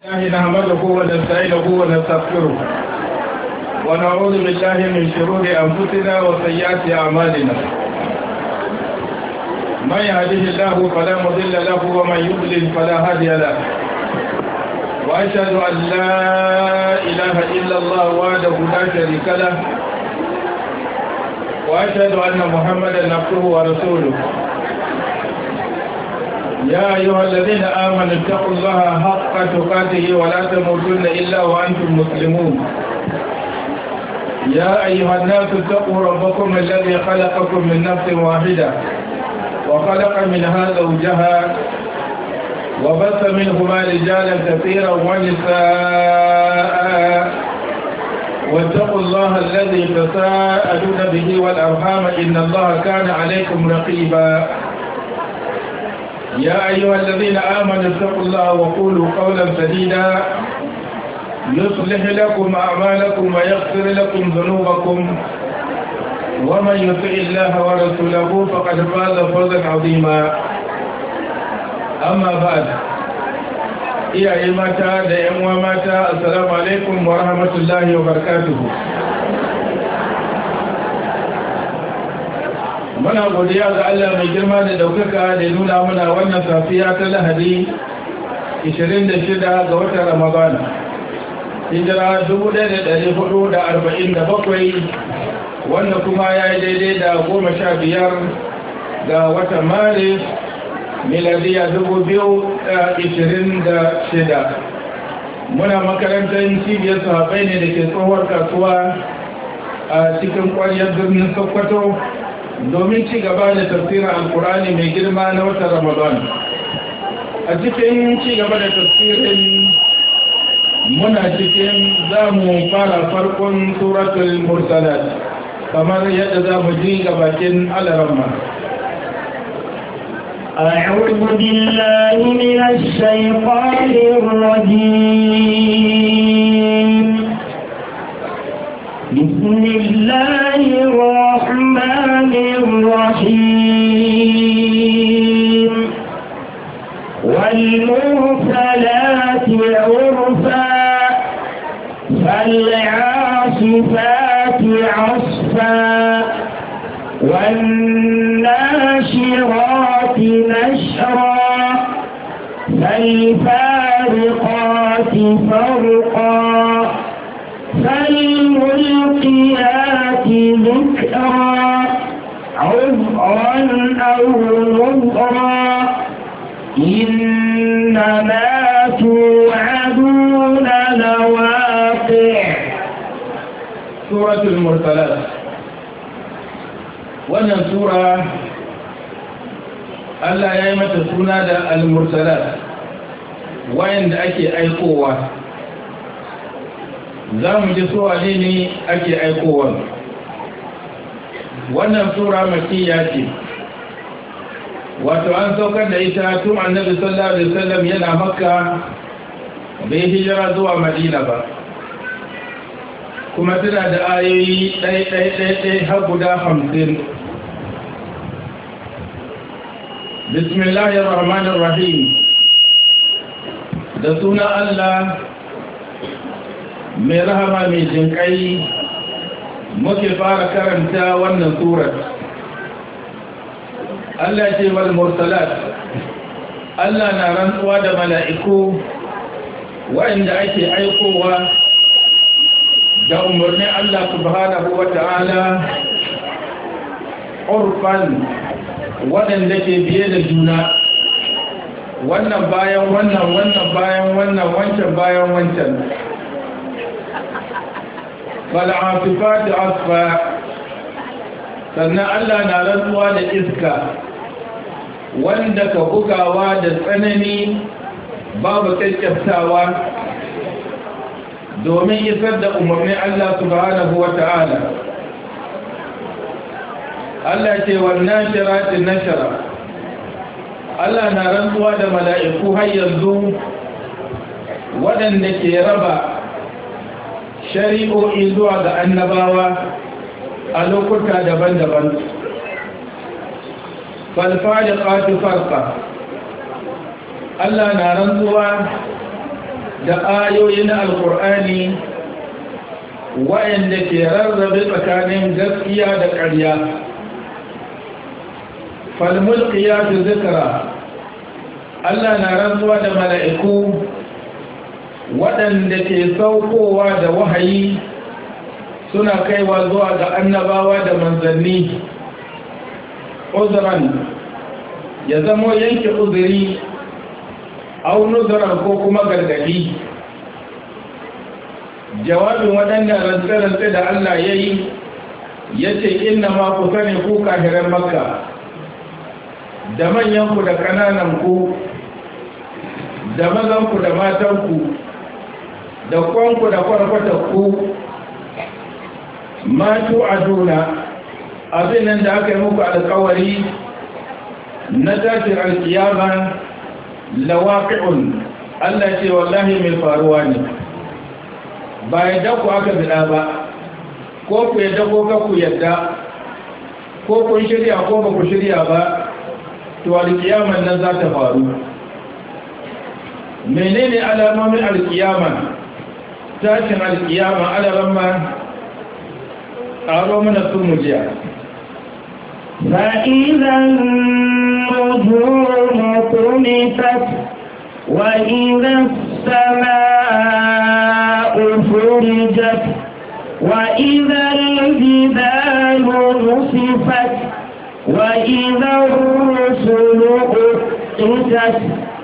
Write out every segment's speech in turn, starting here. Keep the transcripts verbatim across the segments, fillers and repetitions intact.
نحمده ونستعينه ونستغفره ونعوذ بالله من شرور أنفسنا وسيئات أعمالنا. من يهده الله فلا مضل له ومن يضلل فلا هادي له. وأشهد أن لا إله إلا الله وحده لا شريك له وأشهد أن محمدا عبده ورسوله. يا أيها الذين آمنوا اتقوا الله حق تقاته ولا تموتن إلا وأنتم مسلمون. يا أيها الناس اتقوا ربكم الذي خلقكم من نفس واحدة وخلق منها زوجها وبث منهما رجالا كثيرا ونساء واتقوا الله الذي تساءلون به والأرحام إن الله كان عليكم رقيبا. يا أيها الذين آمنوا اتقوا الله وقولوا قولا سديدا يصلح لكم أعمالكم ويغفر لكم ذنوبكم ومن يطع الله ورسوله فقد فاز فوزا عظيما. أما بعد iyaye mata da yan uwa mata assalamu alaikum wa rahmatullahi wa barakatuh. muna godiya ga Allah mai girma da daukaka da nuna muna wannan safiya ta Lahadi ishirin da shida ga watan Ramadan hijira dubu ɗaya da ɗari hudu da arba'in da bakwai wanda kuma ya yi daidai da goma sha biyar ga watan Maris miladiya dubu biyu da ishirin da shida. Muna makarantar cibiyar sahabai ne da ke tsohuwar kasuwa a cikin ƙwaryar birnin Sokoto domin ci gaba da tafsirin alkurani mai girma na watan Ramadan. A cikin ci gaba da tafsirin muna cikin za mu fara farkon suratul mursalat kamar yadda za mu ji gabakin alaramma. أعوذ بالله من الشيطان الرجيم. بسم الله الرحمن الرحيم. والمرسلات عرفا فالعاصفات عصفا والناشرات نشرا فالفارقات فرقا فالملقيات ذكرا عذرا أو نذرا إنما توعدون لواقع. سورة المرسلات. wannan sura Allah ya yi mata suna da al-mursalat wayanda ake aikowa. za mu ji su wane ne ake aikowa. wannan sura makiyya ce, wato an saukar da ita tun annabi sallallahu alaihi wasallam yana makka bai hijira zuwa madina ba, kuma tana da ayoyi ɗai-ɗai-ɗai har guda hamsin. bismillahir rahmanir rahim. da suna Allah mai rahama mai jinƙai muke fara karanta wannan surar. Allah ce wal mursalat. Allah na rantsuwa da mala'iku waɗanda ake aikowa da umarnin Allah subhanahu wa ta'ala urfan waɗanda ke biye da juna, wannan bayan wannan wannan bayan wannan wancan bayan wancan. fal'asifati asfa. sannan Allah na rantsuwa da iska wanda ka bugawa da tsanani babu kyakkyaftawa domin isar da umarnin Allah subhanahu wa ta'ala. Allah ce wannan shiratin nashara. Allah na rantsuwa da mala'iku har yanzu waɗanda ke raba shari'o'i zuwa ga annabawa a lokuta daban-daban. falfaliqati farqa. Allah na rantsuwa da ayoyin alkur'ani wa'anda ke rarrabe tsakanin gaskiya da ƙarya. falmulqiyatu zikra Allah na rantsuwa da mala'iku waɗanda ke saukowa da wahayi suna kaiwa zuwa ga annabawa da manzanni. uzran ya zamo yanke uzuri au nuzuran ko kuma gargadi. jawabin waɗannan rantsarantsa da Allah ya yi ya ce inna ma ku sani ku kahirar makka da manyanku da ƙanananku da mazanku da matanku da kwanku da kwarkwatakku matu a juna abin nan da aka yi muku alkawari na tashin alkiyama lawaƙi'un Allah ce wallahi mai faruwa ne. ba yadda ku aka bida ba, ko ku yadda ko ka ku yadda, ko kun shirya ko ba ku shirya ba, to alkiyama nan za ta faru. menene alamomin alkiyama? tashin alkiyama alaramma ƙaro mana sun mujiya. فإذا النجوم طمست وإذا السماء فرجت وإذا الجبال نصفت وإذا الرسل أقتت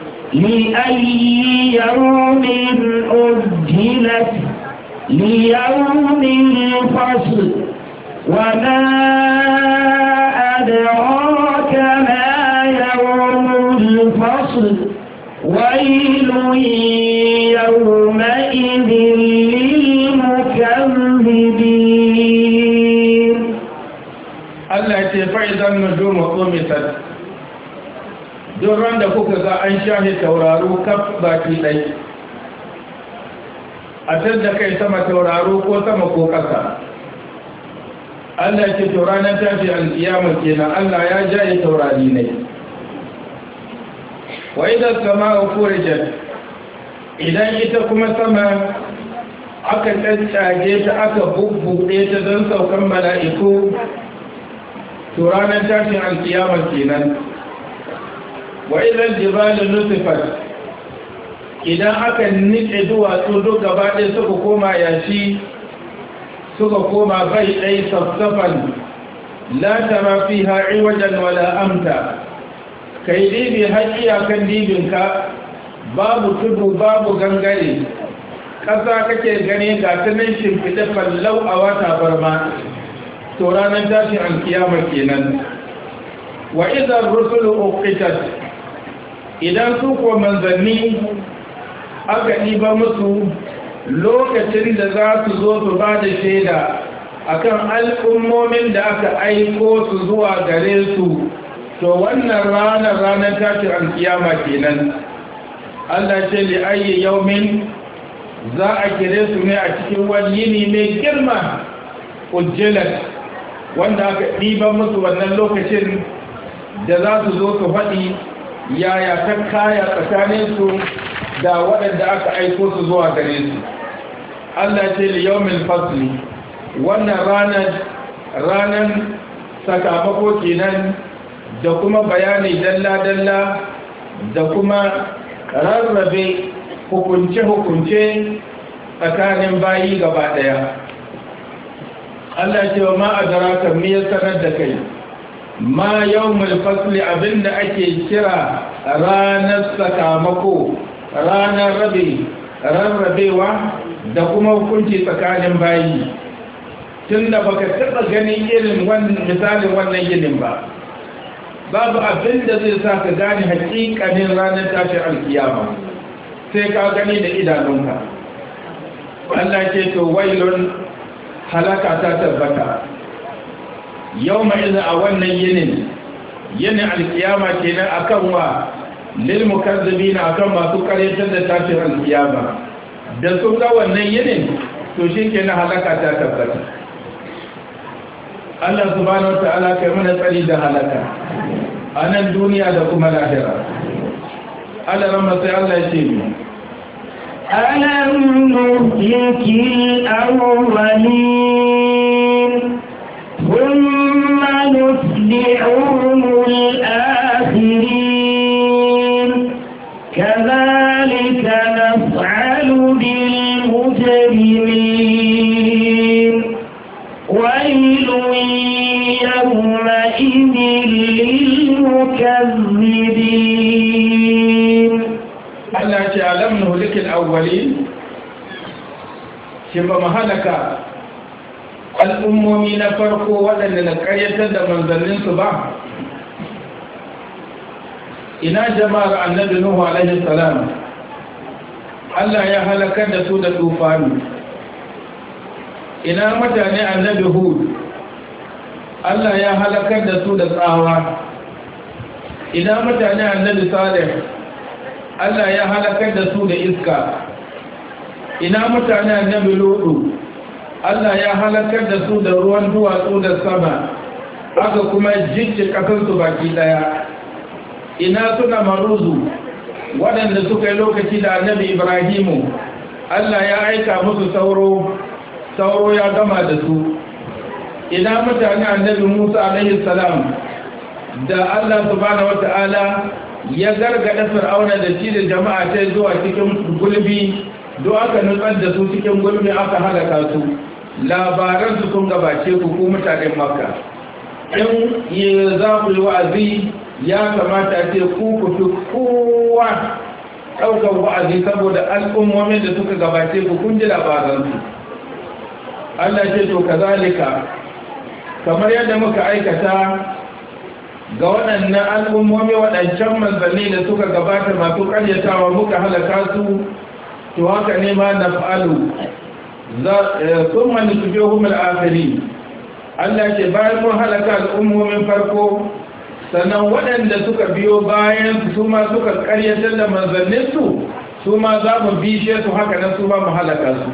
لأي يوم أجلت ليوم الفصل وما أدراك ما يوم الفصل ويل يومئذ للمكذبين. الله يتفعل النجوم طمست duk ran da kuka ga an shahe tauraro kaf baki ɗai a da kai sama tauraro ko sama ko ƙasa. Allah ce to ranar tashi alkiyama kenan Allah ya jaye taurari ne. wa idan sama'u furijat idan ita kuma sama aka tsatsage ta aka bubbuɗe ta don saukan mala'iku to ranar tashin alkiyama kenan. wa idan jibalin nusifat idan aka nike duwatsu duk gaba ɗaya suka koma yashi suka koma bai ɗai safsafan la tara fiha iwajan wala amta kai dibi haƙiya kan dibinka babu tudu babu gangare ƙasa kake gane ga ta nan shimfiɗe fallau a wata barma to ranar tashin alkiyama kenan. wa idan rusulu uqitat idan su ko manzanni aka ɗiba musu lokacin da za su zo su ba da shaida akan al'ummomin da aka aiko su zuwa gare su to wannan ranar ranar tashin alkiyama kenan. Allah ce li ayyi yaumin za a kire su ne a cikin wani yini mai girma ujjilat wanda aka ɗiba musu wannan lokacin da za su zo su faɗi yaya ta kaya tsakaninsu da waɗanda aka aiko su zuwa gare su. Allah ce li yawmin fasli wannan ranar ranar sakamako kenan da kuma bayani dalla-dalla da kuma rarrabe hukunce-hukunce tsakanin bayi gaba ɗaya. Allah ce wa ma'adaraka me ya sanar da kai ma yawmul fasli abinda ake kira ranar sakamako, ranar rabe rarrabewa da kuma hukunci tsakanin bayi. tunda baka taɓa ganin irin misalin wannan yinin ba, babu abin da zai sa ka gane hakikanin ranar tashin alkiyama sai ka gani da idanunka. Allah ce to wailun halaka ta tabbata yau mai iza a wannan yinin yinin alkiyama kenan akan wa lil mukazzibina akan masu karyatar da tashin alkiyama. da sun ga wannan yinin to shi kenan halaka ta tabbata. Allah subhanahu wa ta'ala kai mana tsari da halaka a nan duniya da kuma lahira. Allah ramma sai Allah ya ce mu ألم نهلك الأولين ثم نتبعهم الآخرين كذلك نفعل بالمجرمين ويل يومئذ للمكذبين. Allah ce alam nuhlikil awwalin, shin ba mu halaka al'ummomi na farko waɗanda na ƙaryatar da manzanninsu ba? Ina jama'ar annabi Nuhu alaihi salam, Allah ya halakar da su da tufani. Ina mutane annabi Hud, Allah ya halakar da su da tsawa. Ina mutane annabi Salih, Allah ya halakar da su da iska. Ina mutane annabi Lutu, Allah ya halakar da su da ruwan duwatsu da sama, aka kuma jicce ƙasarsu baki ɗaya. Ina suna maruzu waɗanda suka yi lokaci da annabi Ibrahimu, Allah ya aika musu sauro, sauro ya gama da su. Ina mutane annabi Musa alaihi salam da Allah subhanahu wata'ala ya gargada fir'auna da shi da jama'a ta zuwa cikin gulbi, do aka nutsar da su cikin gulbi aka halaka su. Labaran su sun gabace ku ku mutanen Makka. In yi za ku yi wa'azi ya kamata a ce ku ku fi kowa ɗaukar wa'azi saboda al'ummomin da suka gabace ku kun ji labaransu. Allah ce to kazalika, kamar yadda muka aikata ga waɗannan al'ummomi waɗancan manzanni da suka gabata masu ƙaryatawa muka halaka su, to haka ne ma na fa'alu sun mani su biyo humar asiri. Allah ce bayan mun halaka al'ummomin farko, sannan waɗanda suka biyo bayan su ma suka ƙaryatar da manzanninsu, su ma za mu bishe su haka nan su ma mu halaka su.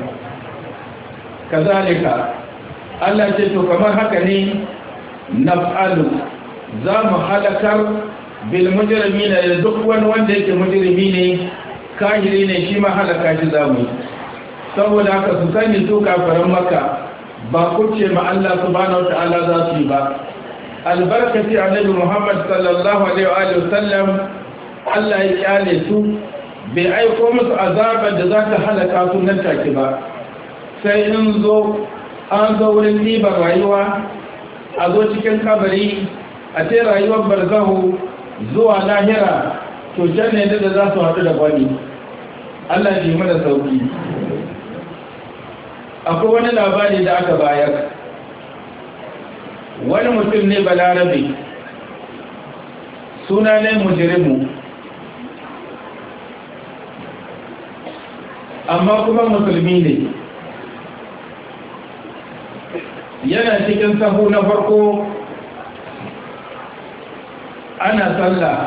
Kazalika, Allah ce to kamar haka ne naf'alu, za mu halakar bil mujrimi da duk wani wanda yake mujrimi ne, kahiri ne, shi ma halaka shi za mu yi. Saboda haka su sani su kafaran Makka ba kuce ma Allah subhanahu wata'ala za su yi ba. Albarkaci annabi Muhammad sallallahu alaihi wa sallam, Allah ya kyale su, bai aiko musu azabar da za ta halaka su nan take ba. Sai in zo an zo wurin ɗiban rayuwa, a zo cikin kabari, a ce rayuwar barzahu zuwa lahira, to can ne da za su haɗu da wani. Allah ji mana sauki. Akwai wani labari da aka bayar, wani mutum ne balarabe, suna ne mujrimu, amma kuma musulmi ne. Yana cikin sahu na farko ana sallah,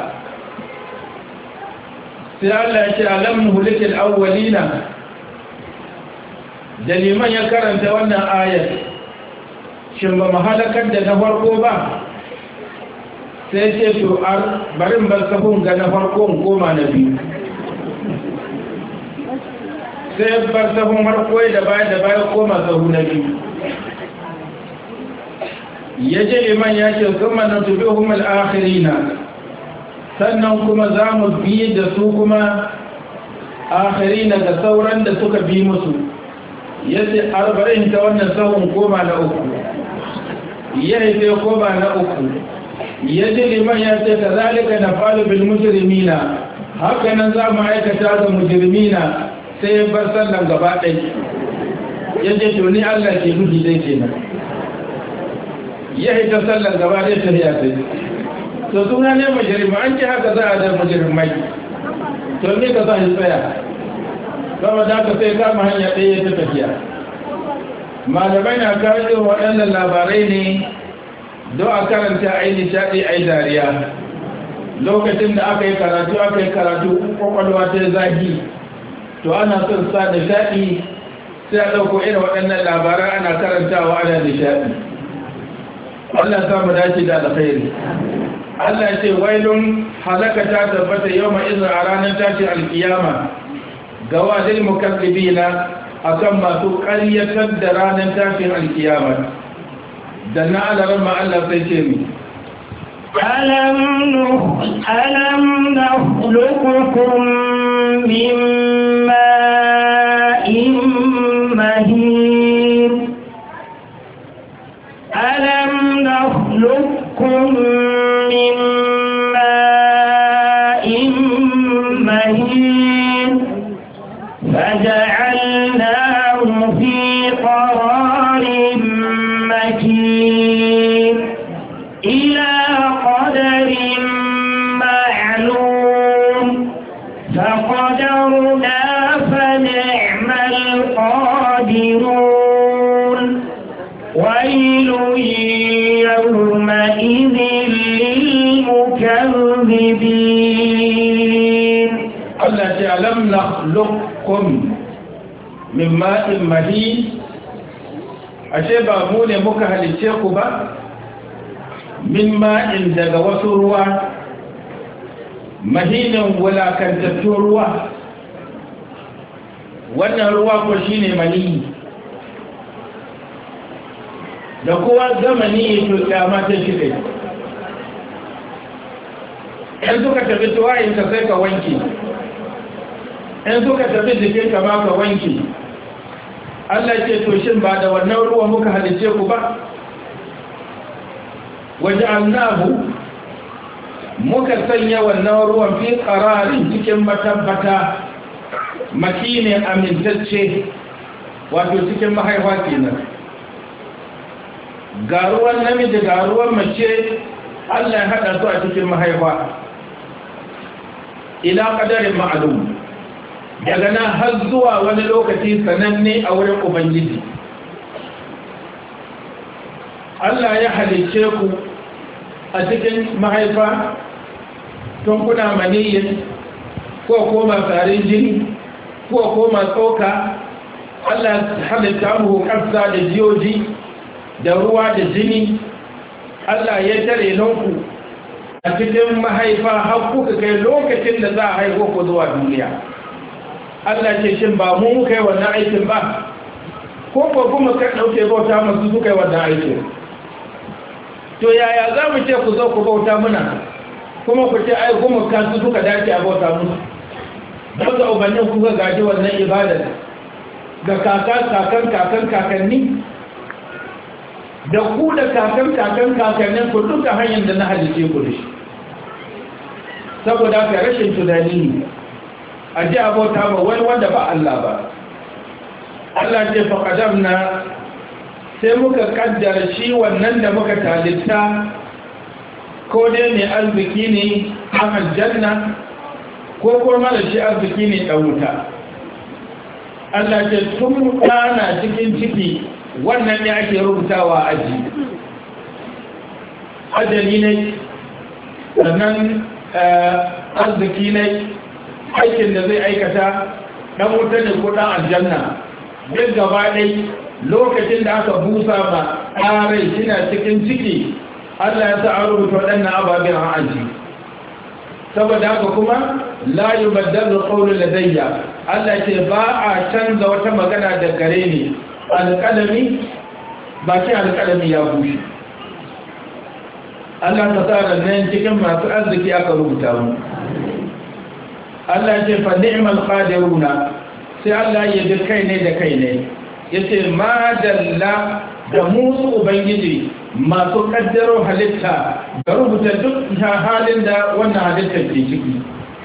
sai Allah ya ce alam nuhlikil awwalina. Da liman ya karanta wannan ayat, shin ba mu halakar da na farko ba? Sai ce to barin bar sahun ga na farko in koma na biyu. Sai bar sahun farko da baya da baya koma sahu na biyu. Ya je liman ya ce kuma na tubi humul akhirina, sannan kuma za mu bi da su kuma akhirina ga sauran da suka bi musu. Ya ce arba'in ta wannan sahun koma na uku, ya haife koma na uku. Ya je liman ya ce ka zalika na falu bil mujrimina, haka nan za mu aikata ga mujrimina. Sai ya bar sallan gaba ɗai, ya ce to ni Allah ke nufi dai kenan. Ya haita sallan gaba ɗai ta ya sai to suna ne mujrimi, an ce haka za a da mujrimai, to ne ka za shi tsaya kama da aka sai kama hanya ɗaya ta tafiya. Malamai na kawo waɗannan labarai ne don a karanta a yi nishaɗi a yi dariya. Lokacin da aka yi karatu aka yi karatu ƙwaƙwalwa ta zagi, to ana son sa nishaɗi sai a ɗauko irin waɗannan labarai ana karantawa ana nishaɗi. Allah samu dace da alkhairi. Allah ce wailun halaka ta tabbata yau ma izin a ranar tashin alkiyama gawa lil mukazzibina akan masu ƙaryatar da ranar tashin alkiyama. Da na alaran ma Allah sai ce mi alam nakhluqukum min ma'in mahin alam nakhluqukum min ma'in mahin faja'alnahu fi qararin makin ila qadarin ma'lum faqadarna fa ni'mal qadirun waylun yawma'idhin lil mukaththibin. Allah ce alam nakhluqukum min ma'in mahin, ashe ba mu ne muka halice ku ba min ma'in daga wasu ruwa mahinin wulakantattun ruwa. Wannan ruwa ko shine maniyi, da kowa zamani to kyama ta shi dai. in suka tafi tuwayinka sai ka wanke, in suka tafi jikinka ma ka wanke. Allah ce to shin ba da wannan ruwa muka halice ku ba? waja'alnahu, muka sanya wannan ruwan fi qararin cikin matabbata makine amintacce, wato cikin mahaifa kenan. Ga ruwan namiji ga ruwan mace Allah ya hada su a cikin mahaifa ila qadarin ma'lum, daga nan har zuwa wani lokaci sananne a wurin Ubangiji. Allah ya halicce ku a cikin mahaifa tun kuna maniyyin ko koma tsarin jini ko koma tsoka. Allah ya halitta mu ƙasa da jiyoji da ruwa da jini. Allah ya tare nonku a cikin mahaifa har kuka kai lokacin da za a haifo ku zuwa duniya. Allah ce shin ba mu muka yi wannan aikin ba, ko ko kuma ka ɗauke bauta masu suka yi wannan aikin? To yaya za mu ce ku zo ku bauta muna kuma ku ce ai kuma kasu suka dace a bauta musu? Don ga ubannin kuka gaji wannan ibadar ga kakan kakan kakan kakanni, da ku da kakan kakan kakannin ku duka hanyar da na halice ku da shi. Saboda ka rashin tunani ne a ji abota ba wani wanda ba Allah ba. Allah ce faƙadamna, sai muka kaddara shi wannan da muka talitta, ko dai ne arziki ne a aljanna ko kuma da shi arziki ne ɗan wuta. Allah ce tun ɗana cikin ciki wannan ne ake rubutawa aji ajali ne, sannan arziki ne, aikin da zai aikata ɗan wuta ne ko ɗan aljanna. Duk gaba ɗai lokacin da aka busa ma ƙarai suna cikin ciki, Allah ya sa an rubuta waɗannan ababen a aji. Saboda haka kuma la yi baddar da ƙaunin ladayya, Allah ce ba a canza wata magana da gare ni. Alƙalami, bakin alƙalami ya bushe. Allah ta tsara nan cikin masu arziki aka rubuta mu. Allah ce fa ni'mal qadiruna, sai Allah ya ji kai ne da kai ne, yace ma dalla da musu ubangiji masu kaddaro halitta ga rubuta duk halin da wannan halittar ke ciki.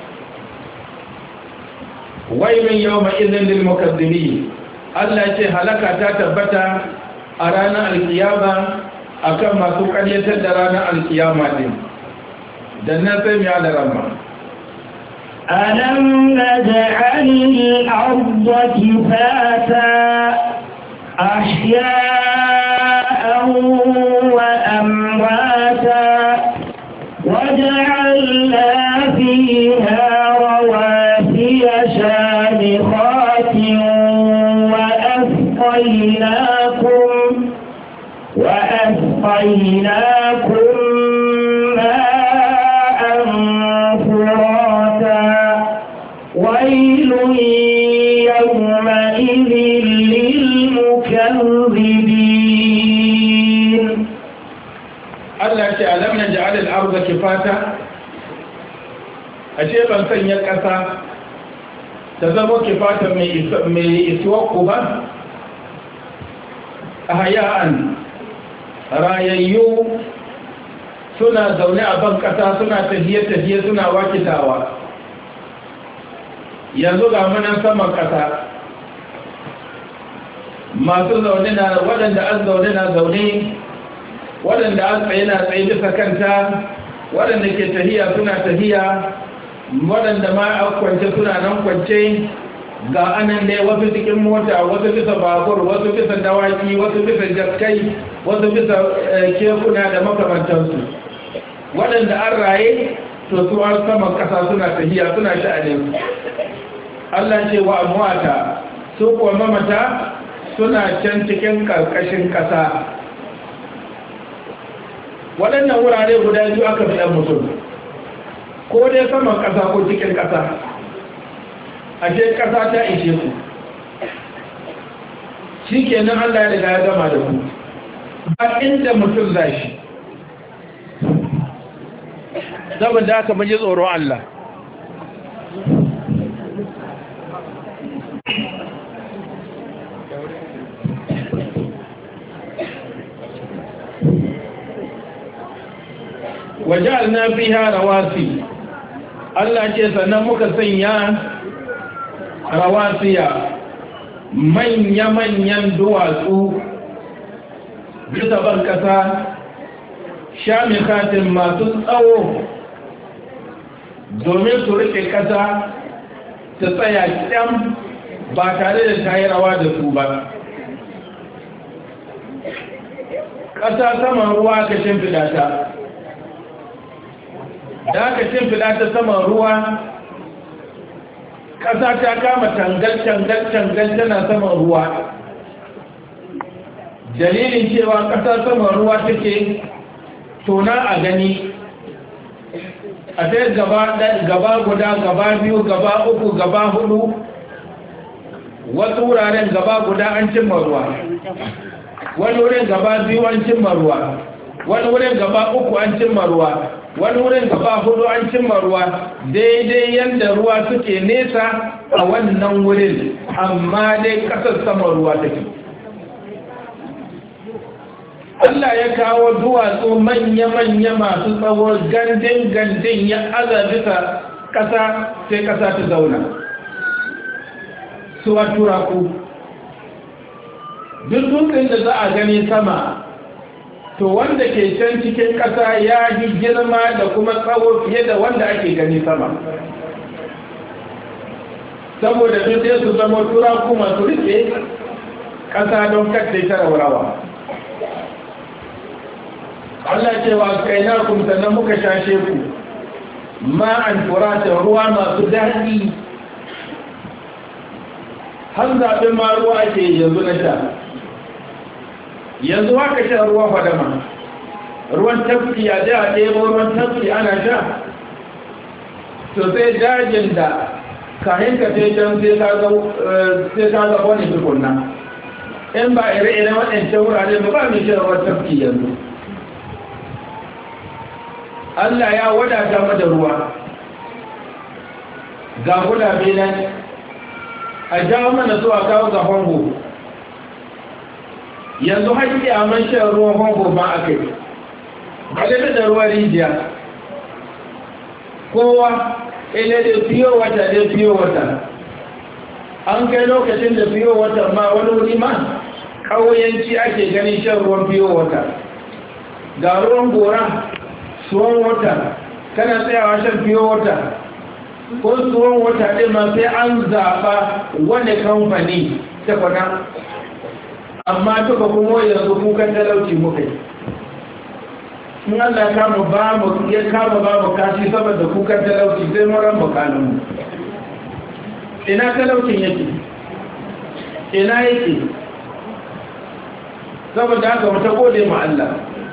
wailun yawma idhin lil mukaththibin, Allah ce halaka ta tabbata a ranar alkiyama akan masu karyatar da ranar alkiyama din. Dan nan sai mu da ramma. ألم نجعل الأرض كفاتا أحياء وأمواتا وجعلنا فيها رواسي شامخات وأسقيناكم وأسقيناكم ماء فراتا ويل مكذبين. Allah ce alam naj'al al-ardha kifata, ashe ban sanya ƙasa ta zama kifata mai isuwa ku ba, ahya'an rayayyu suna zaune a ban ƙasa suna tafiye-tafiye suna wakitawa. Yanzu ga munan saman ƙasa masu zaune na waɗanda an zaune na zaune, waɗanda an tsaye na tsaye bisa kanta, waɗanda ke tahiya suna tahiya, waɗanda ma a kwance suna nan kwance. Ga anan ne wasu cikin mota, wasu bisa babur, wasu bisa dawaki, wasu bisa jakkai, wasu bisa kekuna da makamantansu. Waɗanda an raye to su an saman ƙasa suna tahiya suna sha'anin. Allah ce wa amwata su kuwa mamata suna can cikin ƙarƙashin ƙasa. Waɗannan wurare guda biyu aka fi ɗan mutum, ko dai saman ƙasa ko cikin ƙasa. Ashe ƙasa ta ishe ku, shi kenan Allah ya riga ya gama da ku, ba inda mutum za shi. Saboda aka maji tsoron Allah. Waja'alna fiha rawasi, Allah ce sannan muka sanya rawasiya manya-manyan duwatsu bisa ban kasa, shamikatin masu tsawo domin su rike kasa ta tsaya kyam ba tare da ta yi rawa da su ba. Kasa saman ruwa ka shimfiɗa ta, da aka shimfiɗa ta saman ruwa, ƙasa ta kama tangal-tangal-tangal tana saman ruwa. Dalilin cewa ƙasa saman ruwa take tona a gani, a ta gaba guda, gaba biyu, gaba uku, gaba hudu, wasu wuraren gaba guda an cimma ruwa, wani wurin gaba biyu an cimma ruwa, wani wurin gaba uku an cimma ruwa, wani wurin gaba hudu an cimma ruwa, daidai yadda ruwa suke nesa a wannan wurin, amma dai kasar sama ruwa take. Allah ya kawo duwatsu manya-manya masu tsawo gandun-gandun ya aza bisa ƙasa sai ƙasa ta zauna. Suwa turaku, duk dutsen da za a gani sama, to wanda ke can cikin ƙasa ya yi girma da kuma tsawo fiye da wanda ake gani sama. Saboda duk sai su zama turaku masu rike ƙasa don kacce ta raurawa. Allah ce wa kaina kum sannan muka shashe ku ma'an furata ruwa masu daɗi. Har zaɓin ma ruwa ake yanzu na sha. Yanzu haka sha ruwa fadama, ruwan tafki a da a ɗebo ruwan tafki ana sha. To sai dajin da kayan ka sai can sai ka ga wani tukunna. In ba ire-ire waɗancan wurare ba mai shan ruwan tafki yanzu. Allah ya wadata mada ruwa, ga gudabe nan a jawo mana zuwa kawo ga hongo. Yanzu haƙi a man shan ruwan hongo ma a kai, ba da ruwa rijiya. Kowa ile da fiye wata da fiye wata. An kai lokacin da fiye wata ma wani wuri ma ƙauyenci ake ganin shan ruwan fiye wata. Ga ruwan gora, suwan wata, kana tsayawa shan fiye wata, ko suwan wata ɗin ma sai an zaɓa wani kamfani ta kwana. Amma tuka kuma yanzu kukan talauci muka yi. In Allah kama ba mu ya kama ba mu kashi saboda kukan talauci sai moran bukanunmu. Ina talaucin yake? Ina yake? Saboda haka mu ta gode ma Allah.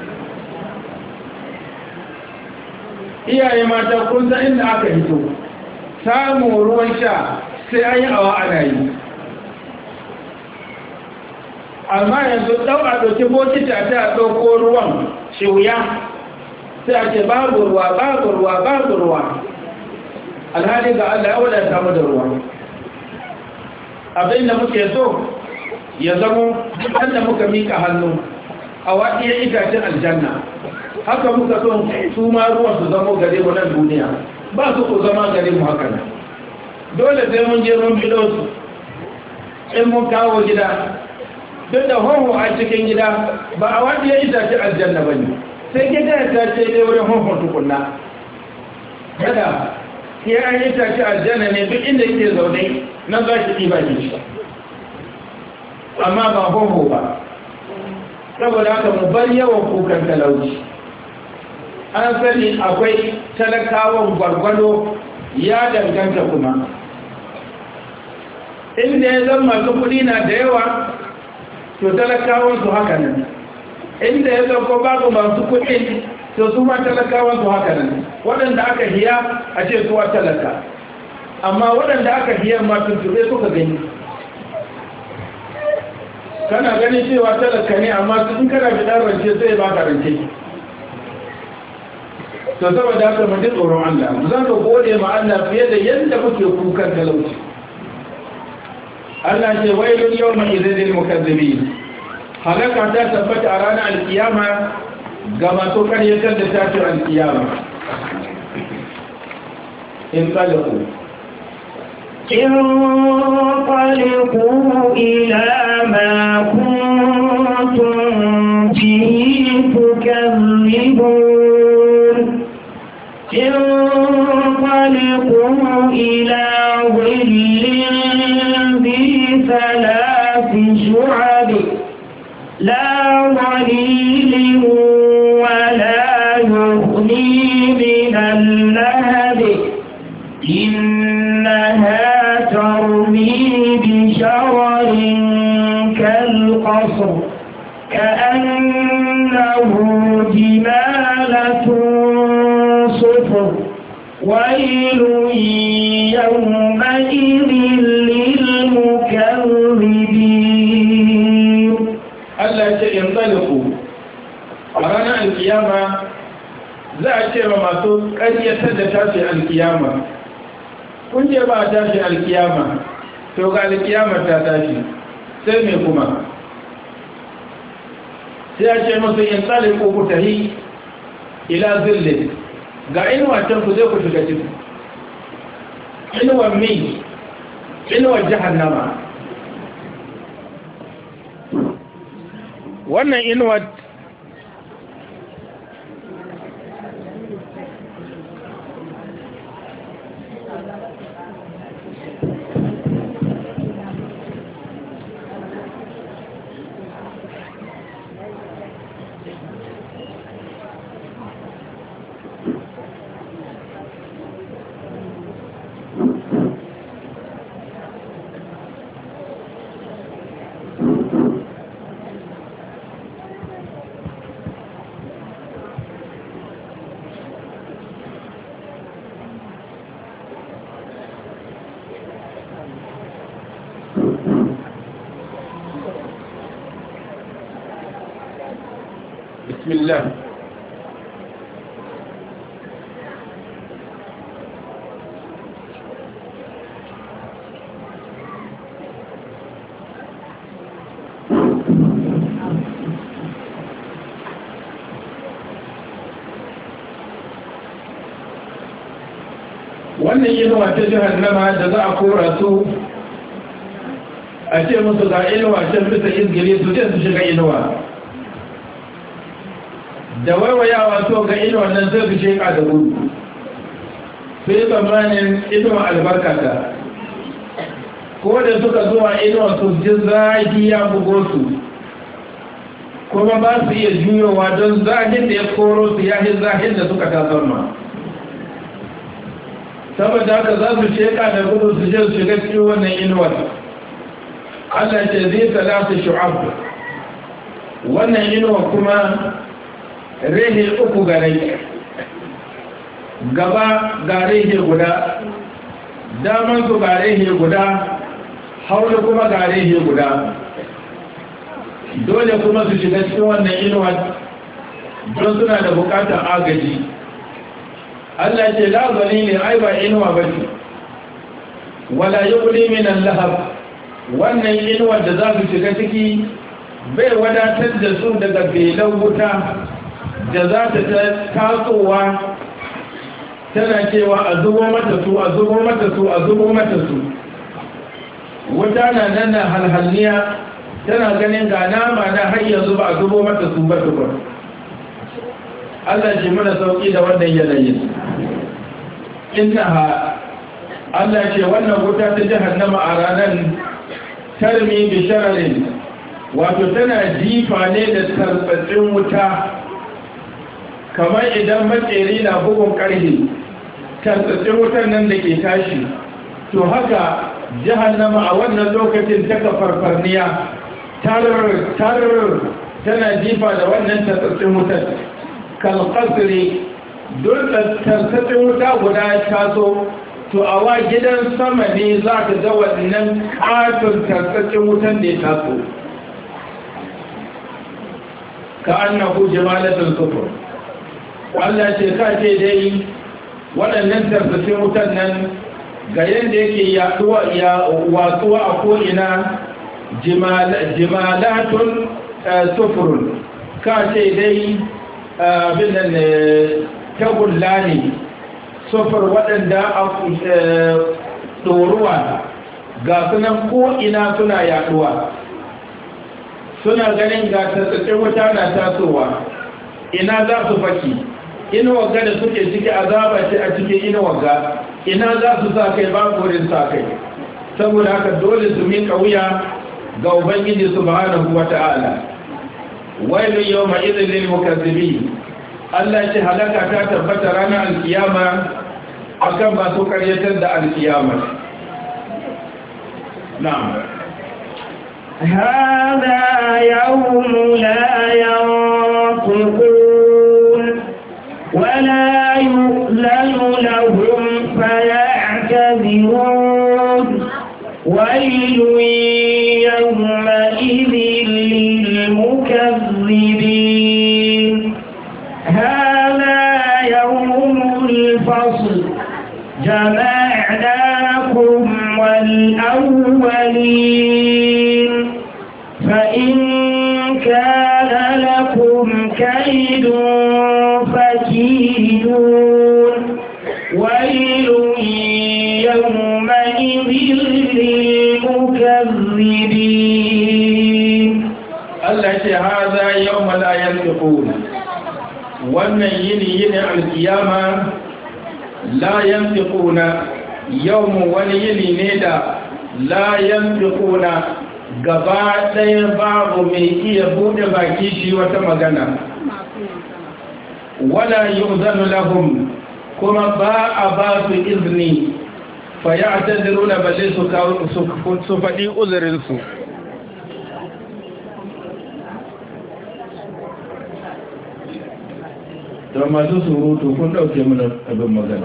Iyaye mata kun san inda aka hito, samun ruwan sha sai an yi awa ana yi. amma yanzu ɗau a ɗauki bokiti a ta ɗauko ruwan shi wuya sai a ce babu ruwa babu ruwa babu ruwa alhali ga Allah ya wadata mu da ruwa. Abin da muke so ya zamo da muka mika hannu a waɗiyar itacen aljanna haka muka so su ma ruwan su zamo gare mu nan duniya ba su ku zama gare mu haka nan dole sai mun je mun bido su in mun kawo gida duk da honho a cikin gida ba a waɗiyar itacen aljanna ba ne sai gida ta ce dai wurin honho tukunna kada sai an yi tashi aljanna ne duk inda yake zaune nan za shi ɗiba shi amma ba honho ba saboda haka mu bar yawan kukan talauci an sani akwai talakawan gwargwado ya danganta kuma inda ya zama masu kuɗi na da yawa to talakawan su haka nan inda ya zama babu masu kuɗi to su ma talakawan su haka nan waɗanda aka hiya a ce su wa talaka amma waɗanda aka hiya ma tuntube suka gani kana gani cewa talaka ne amma su in kana fi ɗan rance sai ba ka rance to saboda haka mu ji tsoron Allah mu zan ka gode ma Allah fiye da yadda muke kukan talauci Allah ce wailun yawma idhil mukazzibin halaka ta tabbata a ranar alkiyama ga masu karyatar da tashin alkiyama in tsaliku انطلقوا إلى ما كنتم به تكذبون انطلقوا إلى ظل ذي ثلاث شعب لا ظليل ولا يغني من اللهب إنها ترمي بشرر كالقصر كأنه جمالة صفر ويل يومئذ للمكذبين. Allah ce in tsaliku a ranar alkiyama za a ce wa masu ƙaryatar da tashi alkiyama kun ce ba a tashi alkiyama to ga alkiyama ta tashi sai mai kuma sai a ce masu in tsaliku ku tahi ila zillin ga inuwa can ku zai ku shiga ciki inuwar mi inuwar jahannama wannan inuwar بسم الله wannan inuwa ta jahannama da za a kora su a ce musu ga inuwa can bisa izgiri su ce su shiga inuwa da waiwayawa so ga inuwa nan zai fi sheka da gudu sai tsammanin inuwa albarkata ko da suka zuwa inuwa su ji zahi ya bugo su kuma ba su iya juyowa don zahin da ya koro su yahin zahin da suka tasarma saboda haka za su sheka da gudu su je su shiga cikin wannan inuwar Allah ce zai talata shu'ab wannan inuwa kuma rehe uku ga rai gaba ga rehe guda daman su ga rehe guda haulu kuma ga rehe guda dole kuma su shiga cikin wannan inuwa don suna da bukatar agaji. Allah ce la zalili ai ba inuwa ba ce, wala yuqli min al-lahab, wannan inuwa da za su shiga ciki bai wadatar da su daga belan wuta da za ta tasowa tana cewa a zubo mata su a zubo mata su a zubo mata su. Wuta na nan na halhalniya tana ganin ga nama na har yanzu ba a zubo mata su ba tukun. Allah ce mana sauki da wannan yanayin. Innaha, Allah ce wannan wuta ta jahannama a ranar tarmi bi shararin, wato tana jifa ne da tarbatsin wuta, kamar idan makeri na bugun karhe tarbatsin wutan nan da ke tashi, to haka jahannama a wannan lokacin ta farfarniya tarar tarar tana jifa da wannan tarbatsin wutar kalqasri. Don tartatsin wuta guda ya taso, to a wa gidan sama ne za ka ga waɗannan katon tartatsin wutan da ya taso, ka annahu jamalatul kufur. Allah ce ka ce dai waɗannan tartatsin wutan nan ga yadda yake yaduwa ya watsuwa a ko'ina jimalatun sufurun, ka ce dai abin nan tagulla ne sufur waɗanda a ɗoruwa ga sunan ko'ina suna yaduwa, suna ganin ga tattattun wuta na tasowa, ina za su faki, inuwa ga da suke ciki azaba ce a cikin inuwa ga, ina za su sa kai ba korin sa kai. Saboda haka dole su miƙa wuya ga Ubangiji subhanahu wa ta'ala. Wailun yawma idhil lil mukazzibin, Allah ce halaka ta tabbata ranar alkiyama akan masu karyatar da alkiyama. Na'am. هذا يوم لا ينطقون ولا يؤذن لهم فيعتذرون ويل يومئذ للمكذبين. هذا يوم الفصل جمعناكم والأولين فإن كان لكم كيد فكيدون ويل يومئذ للمكذبين. التي هذا يوم لا ينطقون، wannan yini yini alkiyama la yantiquna, yawmu wani yini ne da la yantiquna gaba ɗaya babu mai iya buɗe baki shi wata magana, wala yu'zanu lahum, kuma ba a ba su izini fa ya'tadiruna balle su faɗi uzurinsu. Don masu surutu kun ɗauke mana abin magana.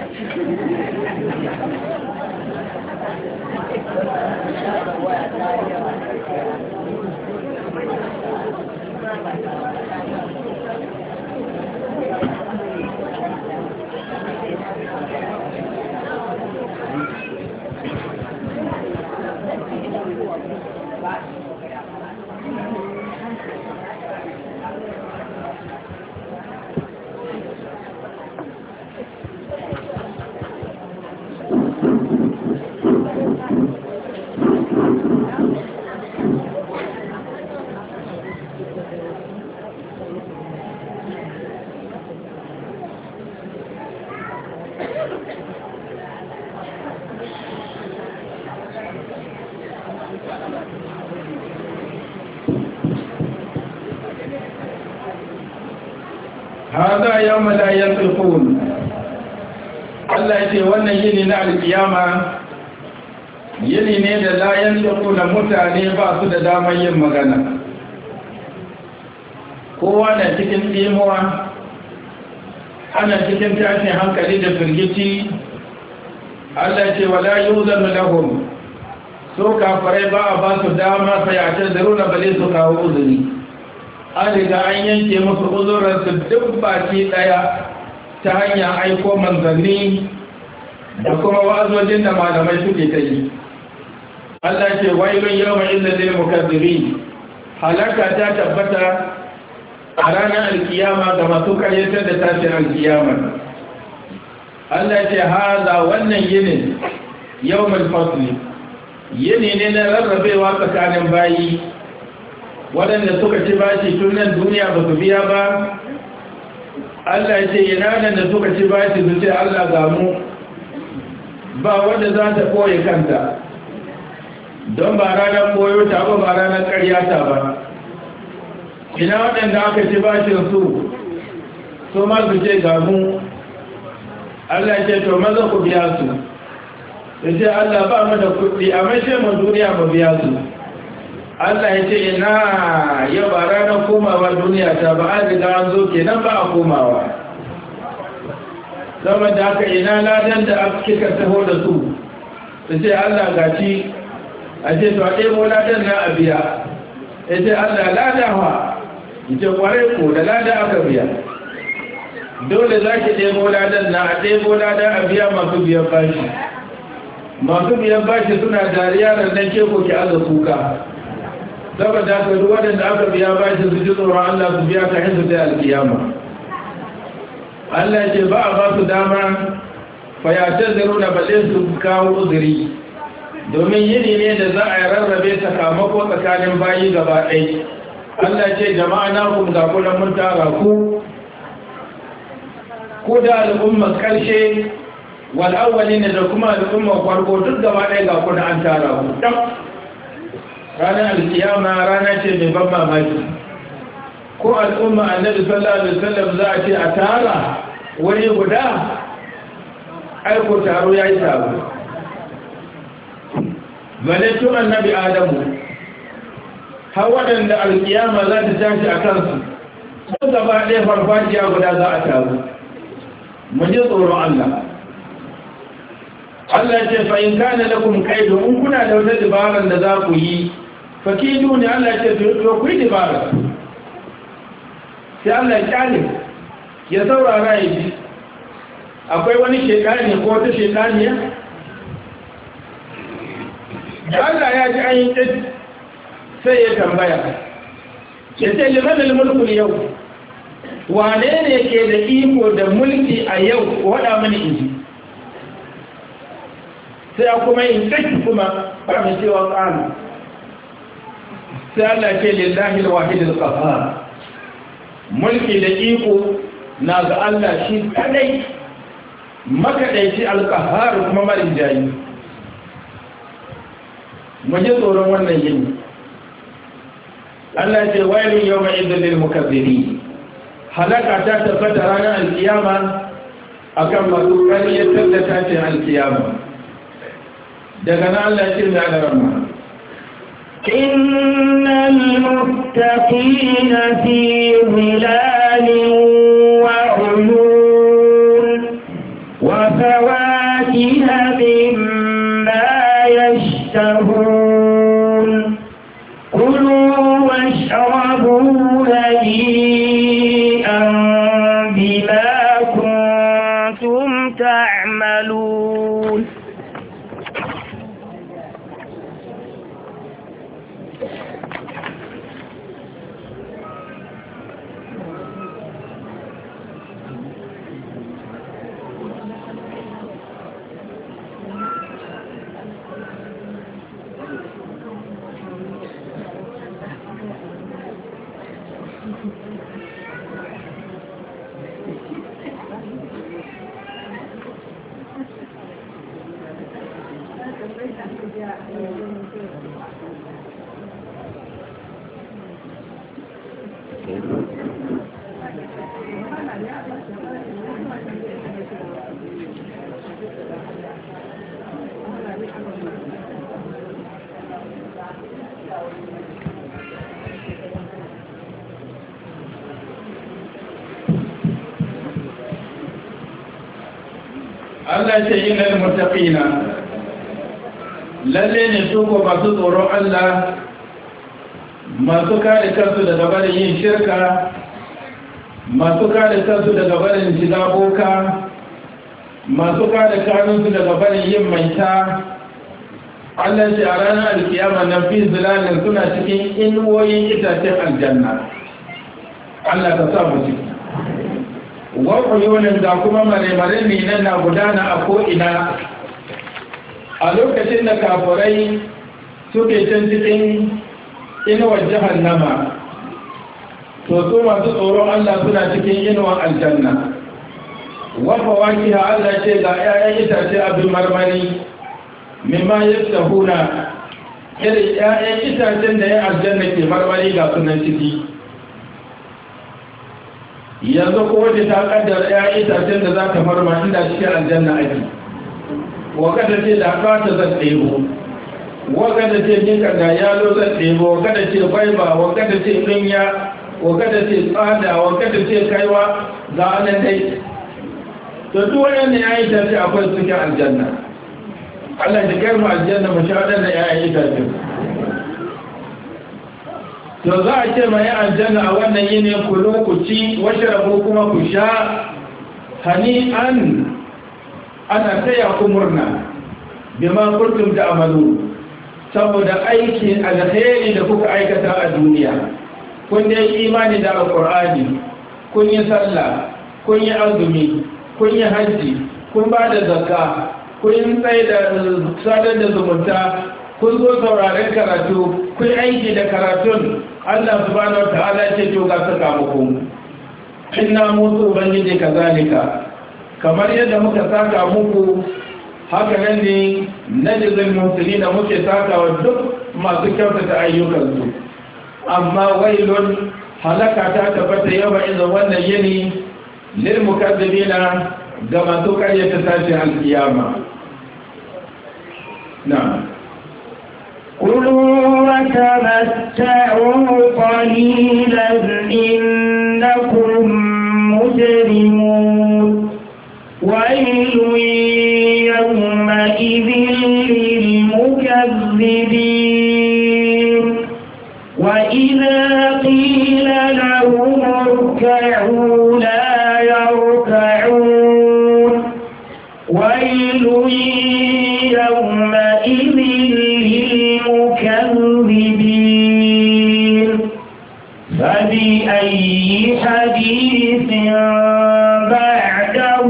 hada yawma la yantiqun. Allah ce wannan yini na alkiyama yini ne da la yantiquna, mutane ba su da damar yin magana, kowa na cikin dimuwa, ana cikin tashin hankali da firgici. Allah ce wala yuzanu lahum, so kafirai ba a ba su dama sai a tazaruna bale su kawo uzuri. an riga an yanke musu uzurarsu duk baki ɗaya ta hanyar aiko manzanni da kuma wa'azojin da malamai suke ta yi. Allah ce wailun yawma idhil lil mukaththibin, halaka ta tabbata a ranar alkiyama ga masu karyatar da tashin alkiyama. Allah ce haza wannan yini yawmul fasli, yini ne na rarrabewa tsakanin bayi waɗanda suka ci bashi tun nan duniya ba su biya ba. Allah ce yana nan da suka ci bashi su ce Allah ga mu, ba wanda za ta koye kanta, don ba ranar koyo ta ba ba ranar ƙaryata ba. Ina waɗanda aka ci bashin su su ma su ce ga mu. Allah ce to maza ku biya su, su ce Allah ba mu da kuɗi a mashe mu duniya mu biya su. Allah ya ce ina yau ba ranar komawa duniya ta ba, an riga an zo kenan ba a komawa. Zama da haka ina ladan da aka kika taho da su, su ce Allah gaci, a ce to a ɗebo ladan na a biya. Ya ce Allah ladawa, ya ce ƙwarai ko da lada aka biya. Dole za ki ɗebo ladan na a ɗebo ladan a biya masu biyan bashi. Masu biyan bashi suna dariya da nan ke ko ki aza kuka. Saboda haka duk waɗanda aka biya bashi su ji tsoron Allah su biya ka hinsu ta alkiyama. Allah ce ba a ba su dama fayatar zaro na baɗe su kawo uzuri, domin yini ne da za a yi rarrabe sakamako tsakanin bayi gaba ɗai. Allah ce jama'a na kuma ga kunan mun tara ku, ko da al'ummar ƙarshe wal'awwali ne da kuma al'ummar farko duk gaba ɗaya ga kuna an tara ku. Ranar alkiyama rana ce mai ban mamaki. Ko al'umma annabi sallallahu alaihi wasallam za a ce a tara wani guda, aiko taro ya yi taro. Bale tun annabi Adamu, har waɗanda alkiyama za ta tashi a kansu, sun gaba ɗaya farfajiya guda za a taru. Mu ji tsoron Allah. Allah ce fa'in kana lakum kaidu, in kuna da wata dabarar da za ku yi, fakidu ne. Allah ce to ku yi dabarar. Sai Allah ya kyale, ya saurara ya ji, akwai wani shekani ko wata shekaniya? Da Allah ya ji an yi ƙid sai ya tambaya, ya ce limanin mulkul yau, wane ne ke da iko da mulki a yau waɗa mani inji? Sai a kuma yin ƙid kuma ƙarfi cewa ƙanu. Sai Allah ce lillahi alwahidul qahhar, mulki da iko na ga Allah shi kadai, makaɗaici alƙahar kuma marin jayi. Mu ji tsoron wannan yini. Allah ce wailun yawma idhil lil mukaththibin, halaka ta tabbata ranar alkiyama akan masu ƙaryatar da tashin alkiyama. Daga nan Allah ce mai alarama, إن المتقين في ظلال وعيون وفواكه مما يشتهون كلوا واشربوا هنيئا بما كنتم تعملون. Allah ce innal muttaqina, lalle ne su ko masu tsoron Allah masu kare kansu daga barin yin shirka, masu kare kansu daga barin shiga boka, masu kare kanunsu daga barin yin maita. Allah ce a ranar alkiyama nan fi zilalin suna cikin inuwoyin itacen aljanna. Allah ka sa mu ciki. Wa'uyunin da kuma mare-mare ne nan na gudana a ko'ina. A lokacin da kafurai suke can cikin inuwar jahannama, to su masu tsoron Allah suna cikin inuwar aljanna. Wafa waki ha Allah ce ga ‘ya'yan itace abin marmari, mimma yadda huna, irin ‘ya'yan itacen da ya aljanna ke marmari ga sunan ciki. Yanzu kowace ta kaddara ‘ya'yan itacen da za ta marma inda cikin aljanna ake. Wakada ce da kata zan ɗebo, wakada ce nika ga yalo zan ɗebo, wakada ce baiba, wakada ce ɗinya, wakada ce tsada, wakada ce kaiwa ga anan dai. To duk waɗanda ya yi tafi akwai cikin aljanna. Allah ya kai mu aljanna mu sha waɗanda ya yi tafi. To za a ce mai aljanna a wannan yini kulu ku ci, washrabu kuma ku sha, hani'an ana taya ku murna bima kuntum ta'malu, saboda aikin alheri da kuka aikata a duniya. Kun yi imani da alqur'ani, kun yi sallah, kun yi azumi, kun yi hajji, kun ba da zakka, kun tsaye da sadar da zumunta, kun zo sauraren karatu, kun aiki da karatun. Allah subhanahu wataala ce to ga saka muku. Inna mutu ubangiji kazalika, kamar yadda muka saka muku haka nan ne najzil muhsinin muke saka wa duk masu kyautata ayyukansu. Amma wailun, halaka ta tabbata yawa idan wannan yini lil mukazzibina ga masu karyata tashi alkiyama. Na'am. كلوا وتمتعوا قليلا إنكم مجرمون ويل يومئذ للمكذبين وإذا قيل لهم اركعوا لا يركعون ويل يومئذ للمكذبين فبأي حديث بعده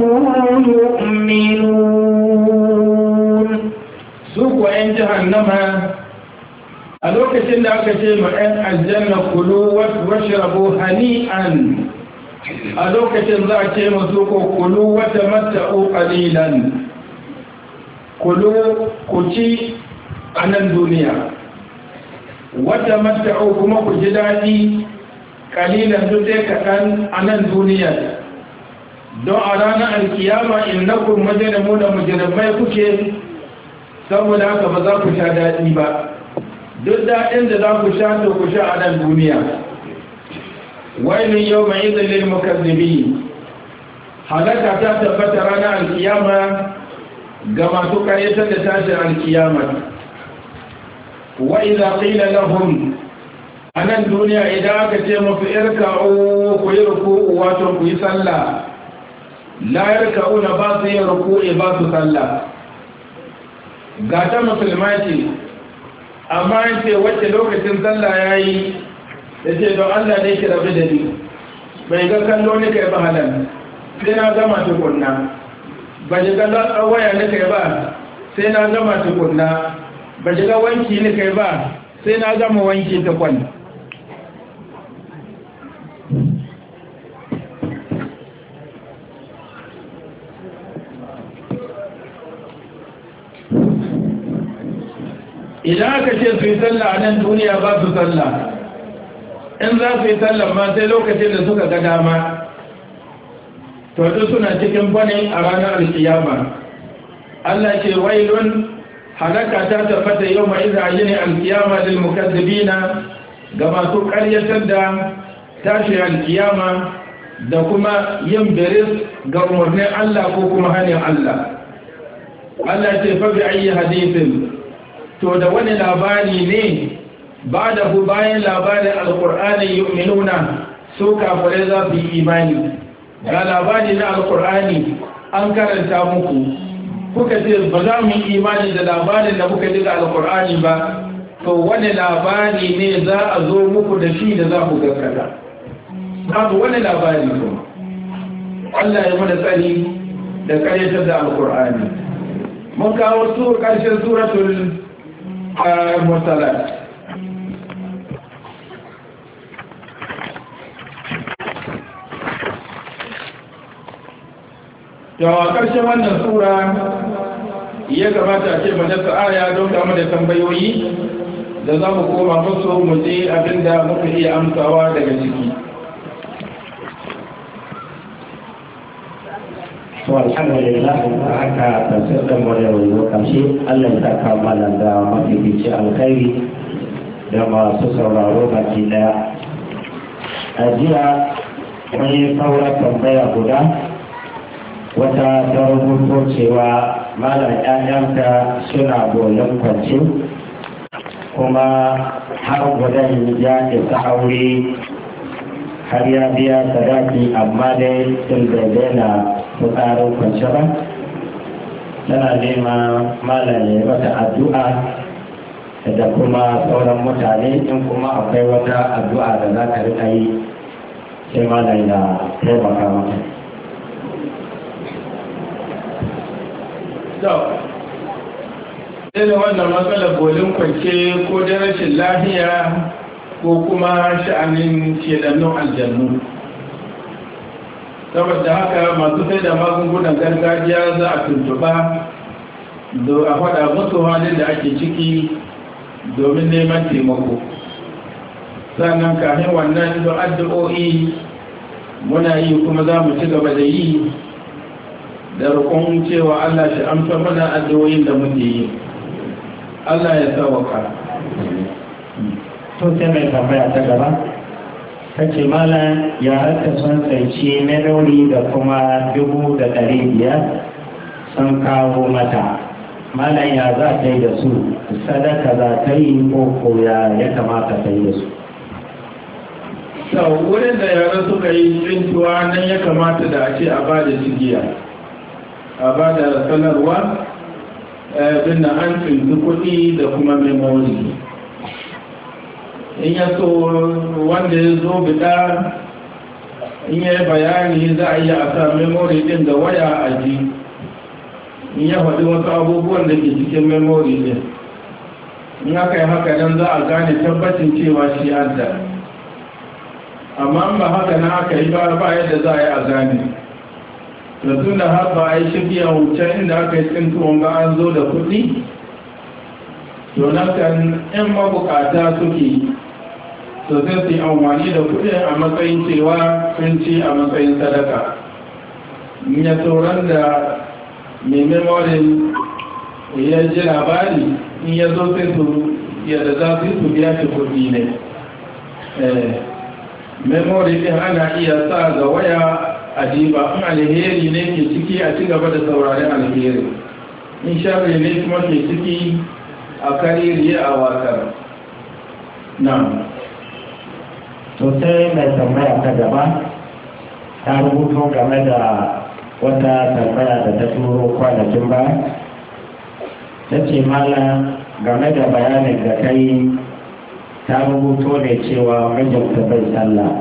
يؤمنون. سوق وإن جهنم a lokacin da aka ce ma 'yan aljanna kulu washrabu hani'an, a lokacin za a ce masu ko kulu wata mata'u qalilan, kulu ku ci a nan duniya, wata mata'u kuma ku ji daɗi qalilan duk dai kaɗan a nan duniya, don a ranar alkiyama innakum mujrimuna mujrimai kuke, saboda haka ba za ku sha daɗi ba. Duk daɗin da za ku sha to ku sha a nan duniya. Wailun yau mai izin lil mukazzibi, halaka ta tabbata ranar alkiyama ga masu karyatar da tashin alkiyama. Wa idza qila lahum, a nan duniya idan aka ce mafi irka'u ku yi ruku'u wato ku yi sallah, la yarka'una ba su yi ruku'i ba su sallah. Ga ta musulma ce, amma in ce wacce lokacin sallah ya yi da ce don Allah ne ki rabu da ni, bai ga kallo ni kai ba halal sai na gama tukunna, ba ji ga waya ni kai ba sai na gama tukunna, ba ji ga wanki ni kai ba sai na gama wanki tukun. Idan aka ce su yi sallah a nan duniya ba su sallah, in za su yi sallah ma sai lokacin da suka ga dama, to duk suna cikin bane a ranar alkiyama. Allah ce wailun, halaka ta tabbata yau mai izayini alkiyama lil mukazzibina ga masu karyatar da tashi alkiyama da kuma yin biris ga umarnin Allah ko kuma hanyar Allah. Allah ce fa bi ayi hadithin, to da wani labari ne ba da ku bayan labarin alkur'ani yu'minuna su kafirai za su yi imani. Ga labari na alkur'ani an karanta muku kuka ce ba za mu yi imani da labarin da muka ji da alkur'ani ba, to wani labari ne za a zo muku da shi da za ku gaskata? Babu wani labari kuma. Allah ya mana tsari da karyatar da alkur'ani. Mun kawo su ƙarshen suratul mursalat. Yawa ƙarshen wannan sura ya gabata a ce majalisar aya don kama da tambayoyi da za mu koma musu mu je abinda muka iya amsawa daga ciki. To alhamdulillah aka tafsir da mu da wani kamshi Allah ya saka mana da mafifici alkhairi da masu sauraro baki daya. A jiya mun yi saura tambaya guda, wata ta rubuto cewa malam ƴaƴanta suna bolin kwance kuma har gudan ya isa aure har ya biya sadaki amma dai sun bai daina fitsarin kwance ba. Tana nema malam ya wata addu'a da kuma sauran mutane, in kuma akwai wata addu'a da za ka riƙa yi sai malam ya taimaka mata. Irin wannan matsalar bolin kwance ko da rashin lafiya ko kuma sha'anin shedannun aljannu. Saboda haka masu sai da magungunan gargajiya za a tuntuba da a faɗa musu halin da ake ciki domin neman taimako. Sannan kafin wannan da addu'o'i muna yi kuma za mu ci gaba da yi da roƙon cewa Allah shi amsa mana addu'o'in da muke yi. Allah ya sauka. To sai mai tambaya ta gaba. Kace malam ya haka sun tsanci melori da kuma dubu da ɗari biyar sun kawo mata. Malam ya za ta yi da su, sadaka za ta yi ko koya ya kamata ta yi da su. Sau wurin da yara suka yi tsintuwa nan ya kamata da a ce a ba da cigiya. A ba da sanarwa bin da an tsinci kuɗi da kuma memori. In ya so wanda ya zo bida in ya yi bayani za a yi a sa memori ɗin da waya a ji. In ya faɗi wasu abubuwan da ke cikin memori ɗin. In aka yi haka nan za a gane tabbacin cewa shi adda. Amma ba haka na aka yi ba ba yadda za a yi a gane. Da tun da har ba a yi shafiya wucen inda aka yi tsintuwan ba an zo da kuɗi, to na kan ‘yan mabukata suke to sai su yi amfani da kuɗi a matsayin cewa sun ci a matsayin sadaka. In ya sauran da mai memorin ya ji labari in ya zo sai su yadda za su yi su biya shi kuɗi ne. Memory ɗin ana iya sa ga waya a diba, in alheri ne ke ciki a ci gaba da sauraren alheri, in sharri ne kuma ke ciki a kariri a wakar. Na sosai mai tambaya ta gaba ta rubuto game da wata tambaya da ta turo kwanakin ba. Ta ce mala game da bayanin da ta yi, ta rubuto ne cewa mijinta bai sallah.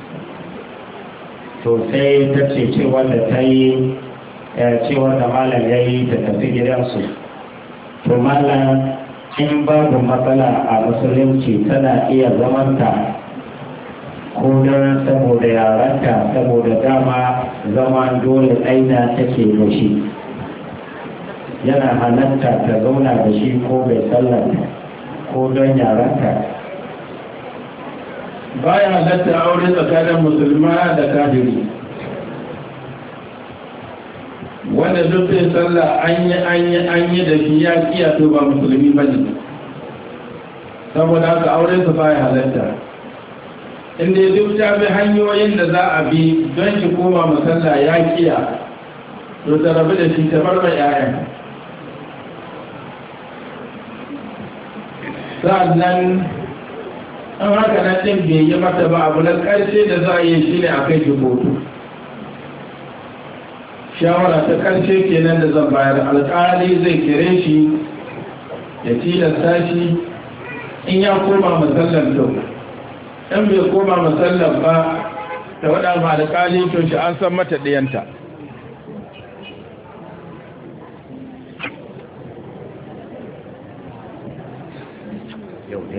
To sai ta ce cewa da ta yi cewar da malam ya yi ta tafi gidansu. To malam in babu matsala a musulunci tana iya zamanta ko don saboda yaranta, saboda dama zaman dole aina take da shi, yana halatta ta zauna da shi ko bai sallata ko don yaranta. Baya halatta aure tsakanin musulma da kafiri. Wanda duk sai sallah an yi an yi an yi da shi ya kiya to ba musulmi ba ne. Saboda haka aure su baya halatta. Inda duk ta bi hanyoyin da za a bi don shi koma musalla ya kiya, to ta rabu da shi ta bar mai 'ya'yan. Sa'an nan an haka na ɗin bai yi mata ba abu na ƙarshe da za a yi shi ne a kai shi kotu. Shawara ta ƙarshe kenan da zan bayar, alƙali zai kire shi ya tilasta shi in ya koma masallan to in bai koma masallan ba ta waɗa ma alƙali to shi an san mata ɗiyanta. yau ne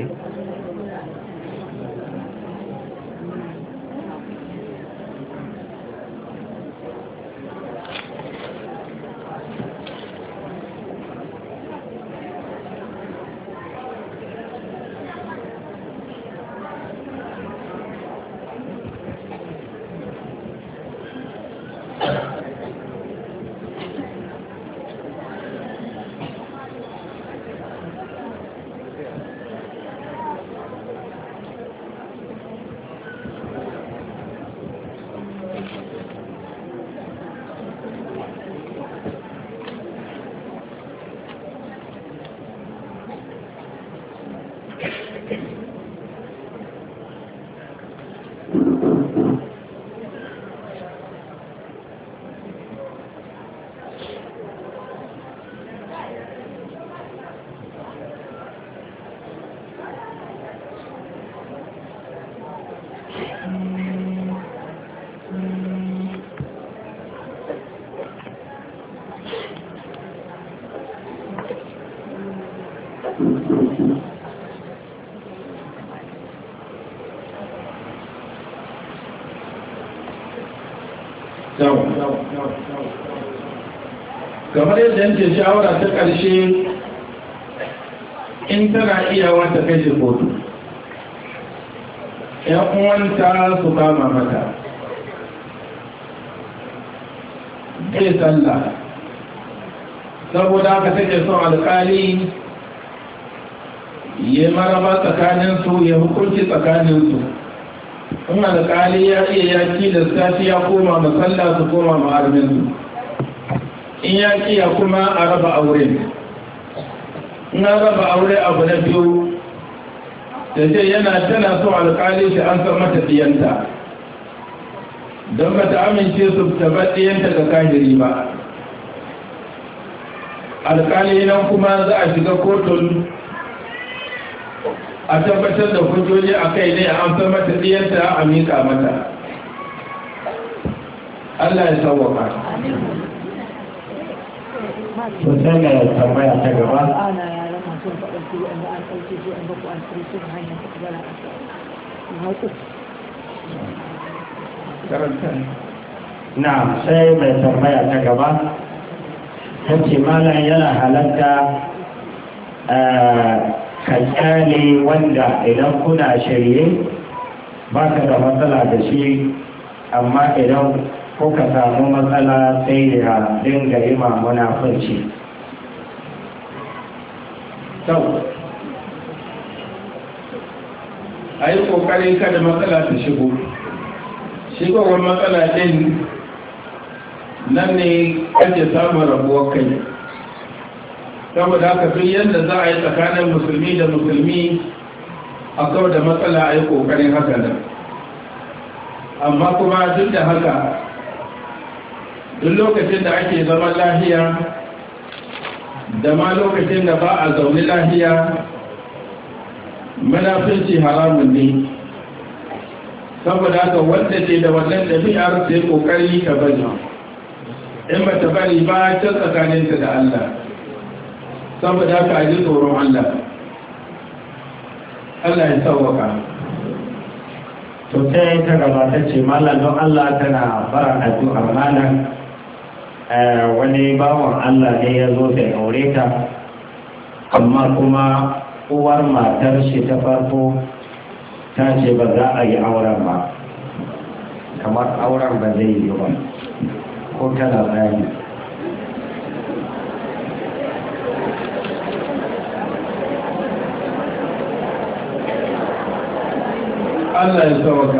kamar yadda yanke shawara ta ƙarshe in tana iya wata kashe kotu ‘yan uwanta su kama mata bai sallah saboda haka take son alƙali ya maraba tsakaninsu ya hukunci tsakaninsu in alƙali ya iya yaki da sati ya koma masalla su koma ma'arminsu in ya kiya kuma a raba aure in an raba aure abu na biyu da ce yana tana so alƙali shi an san mata diyanta don ba ta amince su taba diyanta ga kahiri ba alƙali nan kuma za a shiga kotun a tabbatar da hujjoji a kai ne a an san mata diyanta a miƙa mata. Allah ya sauwaka. to sai ga tambaya ta gaba ana yaran masu faɗin su wanda an ɗauke su an baku an tsiri su hanyar ta kabara a na sai mai tambaya ta gaba ta ce malam yana halatta ka kyale wanda idan kuna shirye ba ka da matsala da shi amma idan kuka samu matsala sai da dinga yi mamuna fulci. Sau, a yi ƙoƙarin kada matsala ta shigo. Shigowar matsala ɗin nan ne ake samun rabuwar kai. Saboda haka duk yadda za a yi tsakanin musulmi da musulmi a kawo da matsala a yi ƙoƙarin haka nan. Amma kuma duk da haka duk lokacin da ake zaman lahiya da ma lokacin da ba a zaune lahiya munafinci haramun ne saboda haka wanda ke da wannan ɗabi'ar sai kokari ta bari in ba ta bari ba ta tsakaninta da Allah saboda haka a ji tsoron Allah Allah ya sauwaka. To sai ta gaba ta ce mallam don Allah tana fara addu'ar malam wani bawan Allah ne ya zo da aure ta amma kuma uwar matar shi ta farko ta ce ba za a yi auren ba kamar auren ba zai yi ba ko tana bayani. Allah ya sauka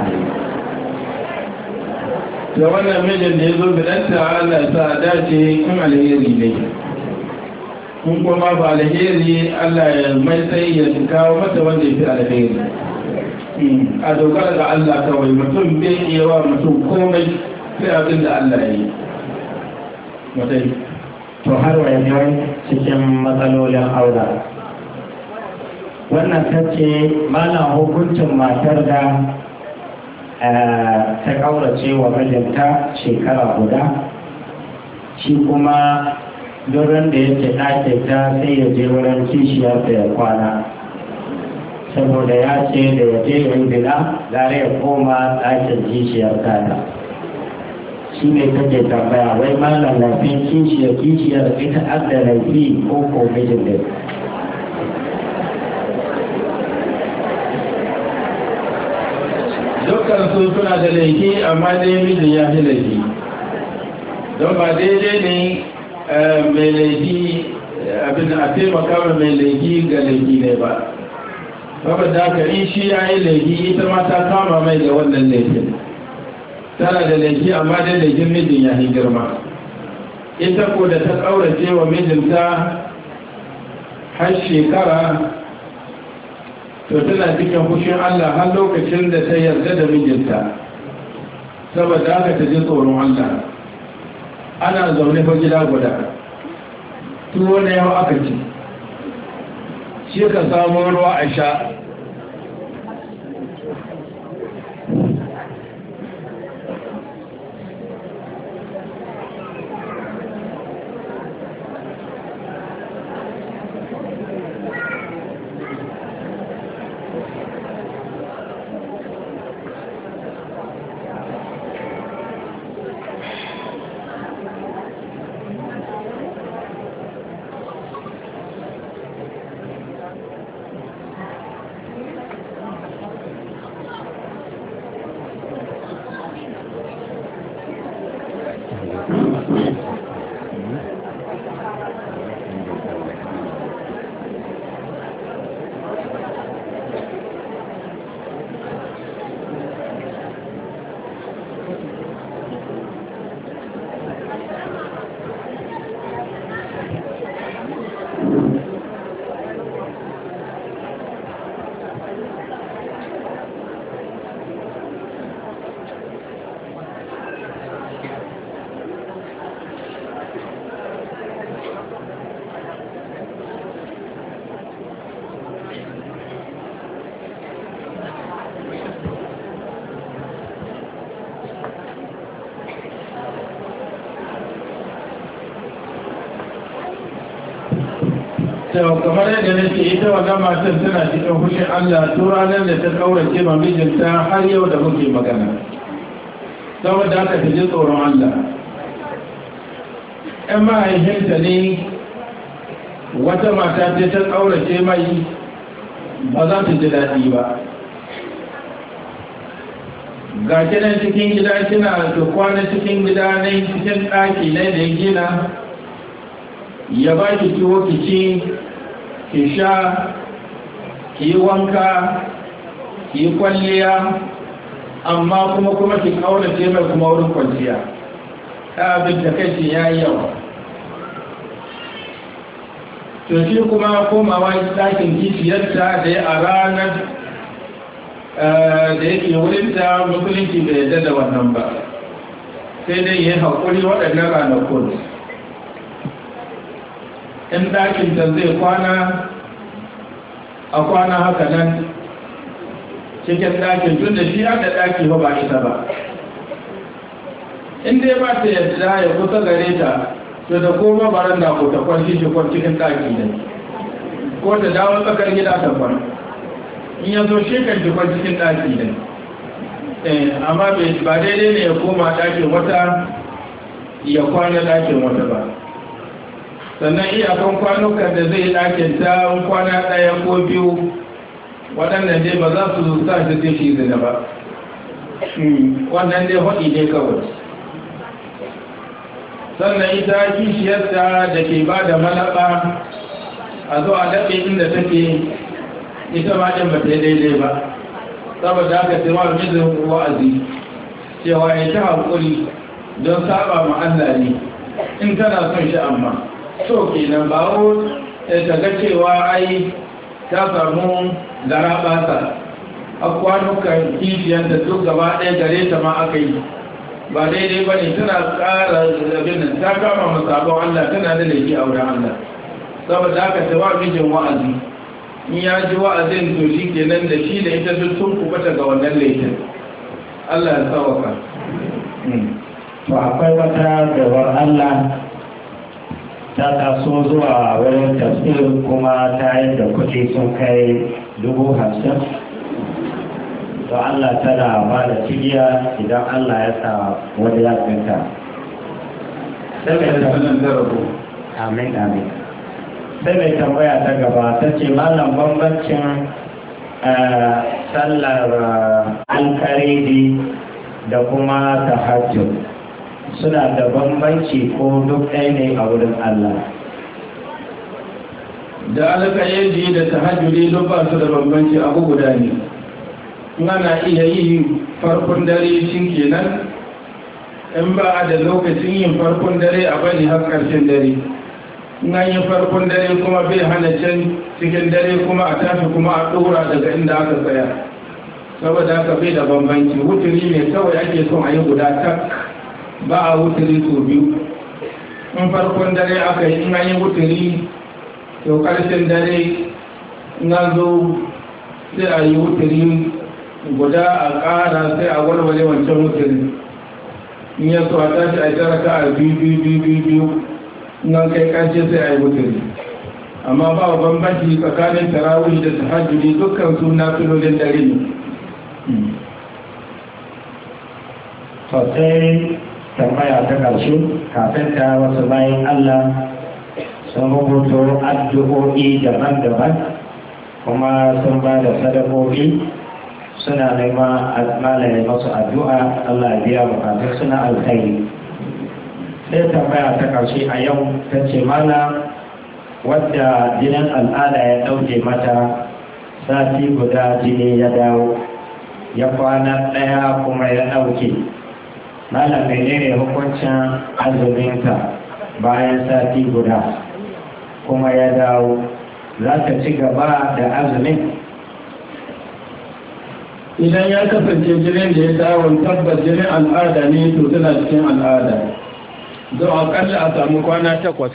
da wannan mijin da ya zo bidanta Allah ya sa dace in alheri ne kun kuma ba alheri Allah ya mai sai ya kawo mata wanda ya fi alheri. A dogara ga Allah kawai, mutum bai iya wa mutum komai sai abin da Allah ya yi. Mutai. To har wa yanzu cikin matsalolin aura. Wannan ta ce mana hukuncin matar da ta ƙaurace wa mijinta shekara guda, shi kuma duran da yake ɗake ta sai ya je wurin kishiyarta ya kwana, saboda ya ce da ya je yin bina gare ya koma ɗakin kishiyar tata. Shi ne take tambaya wai malam laifin kishiyar kishiyar ita adda laifi ko ko mijin da dukkan su suna da laifi, amma dai mijin ya fi laifi. Don ba daidai ne mai laifi abin a taimaka wa mai laifi ga laifi ne ba. Saboda haka in shi ya yi laifi, ita ma ta kama mai da wannan laifin. Tana da laifi, amma dai laifin mijin ya fi girma. Ita ko da ta ƙaurace wa mijinta har shekara, to tana cikin fushin Allah har lokacin da ta yarda da mijinta. Saboda haka ta ji tsoron Allah. Ana zaune fa gida guda, tuwo na yau aka ci, shi ka samu ruwa a sha. Sau kamar yadda nake ita wannan matan tana cikin fushin Allah tun ranar da ta kaurace ma mijinta har yau da muke magana. Saboda haka ta ji tsoron Allah. ‘Yan mahaifinta ne wata mata ce ta kaurace mai, ba za ta ji daɗi ba. Ga kinan cikin gida kina da kwana cikin gida ne cikin ɗaki ne da ya gina, ya ba ki tuwo ki ci, ki sha, ki yi wanka, ki yi kwalliya, amma kuma kuma ki ƙaunace mai kuma wurin kwanciya. Ta abin da kai ya yi yawa. To shi kuma komawa ɗakin kishiyarta da ya a ranar da yake wurinta musulunci bai yarda da wannan ba, sai dai ya haƙuri waɗannan ranakun. In ɗakinta zai kwana a kwana haka nan cikin ɗakin tun da shi haka ɗaki ba ita ba. In dai ba ta yadda ya kusa gare ta, to da koma baran da ku ta kwanci shi kwan cikin ɗaki ne, ko ta dawo tsakar gida ta kwan. In ya zo shi kan kwan cikin ɗaki ne. Amma ba daidai ne ya koma ɗakin wata ya kwana ɗakin wata ba. Sannan iyakan kwanukan da zai ɗakin ta kwana ɗaya ko biyu, waɗannan dai ba za su sa shi zai shi zina ba. Wannan dai haɗi ne kawai. Sannan ita kishiyarta da ke ba da malaɓa a zo a daɗe inda take, ita ma ɗin ba ta yi daidai ba. Saboda haka sai ma mijin wa'azi cewa ya ta haƙuri don saba ma Allah ne in tana son shi amma. so kenan ba wo ta ga cewa ai ta samu gara basa a kwanukan kishiyanta duk gaba ɗaya gare ta ma aka yi ba daidai ba ne tana ƙara abin nan ta kama masabon Allah tana da laifi a wurin Allah saboda haka ta wa mijin wa'azi in ya ji wa'azin to shi kenan da shi da ita duk sun kubata ga wannan laifin Allah ya tsawaka. To akwai wata gabar Allah ta taso zuwa wurin tafsir kuma ta yi da kuɗi sun kai dubu hamsin. To Allah tana ba da cigiya idan Allah ya sa wani ya tsinta. Amin amin. Sai mai tambaya ta gaba ta ce malam bambancin sallar alkaridi da kuma tahajjud suna da bambanci ko duk ɗaya ne a wurin Allah. Da alkaridi da tahajjudi duk ba su da bambanci abu guda ne. Ana iya yi farkon dare shi kenan in ba a da lokacin yin farkon dare a bari har ƙarshen dare. Na yi farkon dare kuma bai hana can cikin dare kuma a tashi kuma a ɗora daga inda aka tsaya saboda haka bai da bambanci wuturi ne kawai ake son a yi guda tak ba a wuturi su biyu in farkon dare aka yi in an yi wuturi to ƙarshen dare na zo sai a yi wuturi guda a ƙara sai a walwale wancan wuturi in ya so a tashi a jaraka a biyu biyu biyu biyu nan kai karshe sai a yi wuturi amma ba bambanci tsakanin tarawih da tahajjudi dukkan su na filolin dare ne. Sosai tambaya ta ƙarshe kafin ta wasu bayan Allah sun rubuto addu'o'i daban-daban kuma sun ba da sadakoki suna nema malaye masu addu'a Allah ya biya bukatun suna alkhairi. Sai tambaya ta ƙarshe a yau ta ce mana wadda jinin al'ada ya ɗauke mata sati guda jini ya dawo ya kwana ɗaya kuma ya ɗauke malam menene hukuncin azuminta bayan sati guda kuma ya dawo za ta ci gaba da azumin. Idan ya kasance jinin da ya dawo tabbas jinin al'ada ne to tana cikin al'ada don akalla a samu kwana takwas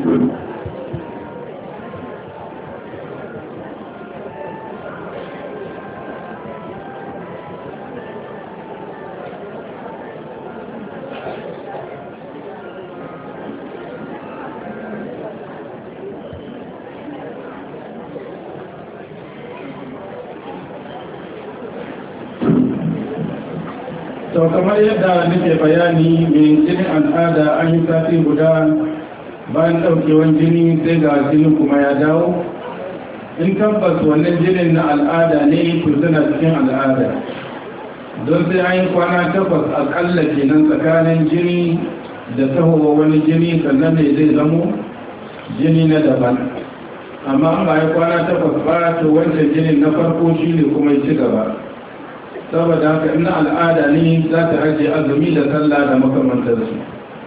to kamar yadda nake bayani mai jinin al'ada an yi sati guda bayan ɗaukewan jini sai ga jinin kuma ya dawo. In tabbas wannan jinin na al'ada ne to suna cikin al'ada, don sai an yi kwana takwas akalla kenan tsakanin jini da tahowa wani jini sannan ne zai zamo jini na daban. Amma an ba yi kwana takwas ba to wancan jinin na farko shi ne kuma ya ci gaba. Saboda haka ina al'ada ne za ta ajiye azumi da sallah da makamantarsu.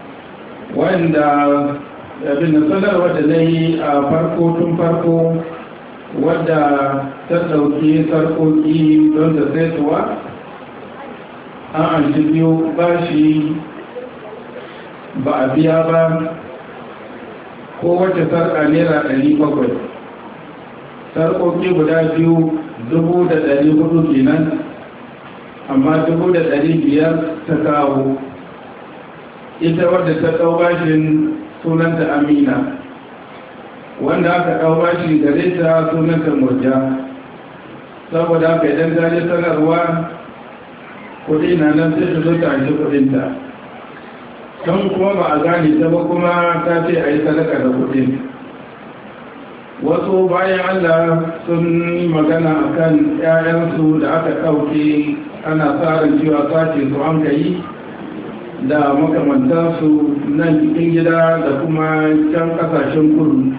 Wanda abin da sanarwa da na yi a farko tun farko wadda ta ɗauki sarƙoƙi don ta saituwa an an shi biyu bashi ba a biya ba, ko wacce sarƙa naira ɗari bakwai, sarƙoƙi guda biyu dubu da ɗari hudu kenan, amma dubu da ɗari biyar ta kawo. Ita wadda ta ɗau bashin sunanta Amina, wanda aka ɗau bashi gare ta sunanta Murja. Saboda haka idan ta ji sanarwa kuɗi na nan sai ta zo ta shi kuɗinta, don kuma ba a gane ta ba kuma ta ce a yi sadaka da kuɗin. Wasu bayan Allah sun yi magana akan 'ya'yansu da aka ɗauke ana tsarin cewa sace su an yi da makamantansu nan cikin gida da kuma can kasashen kudu,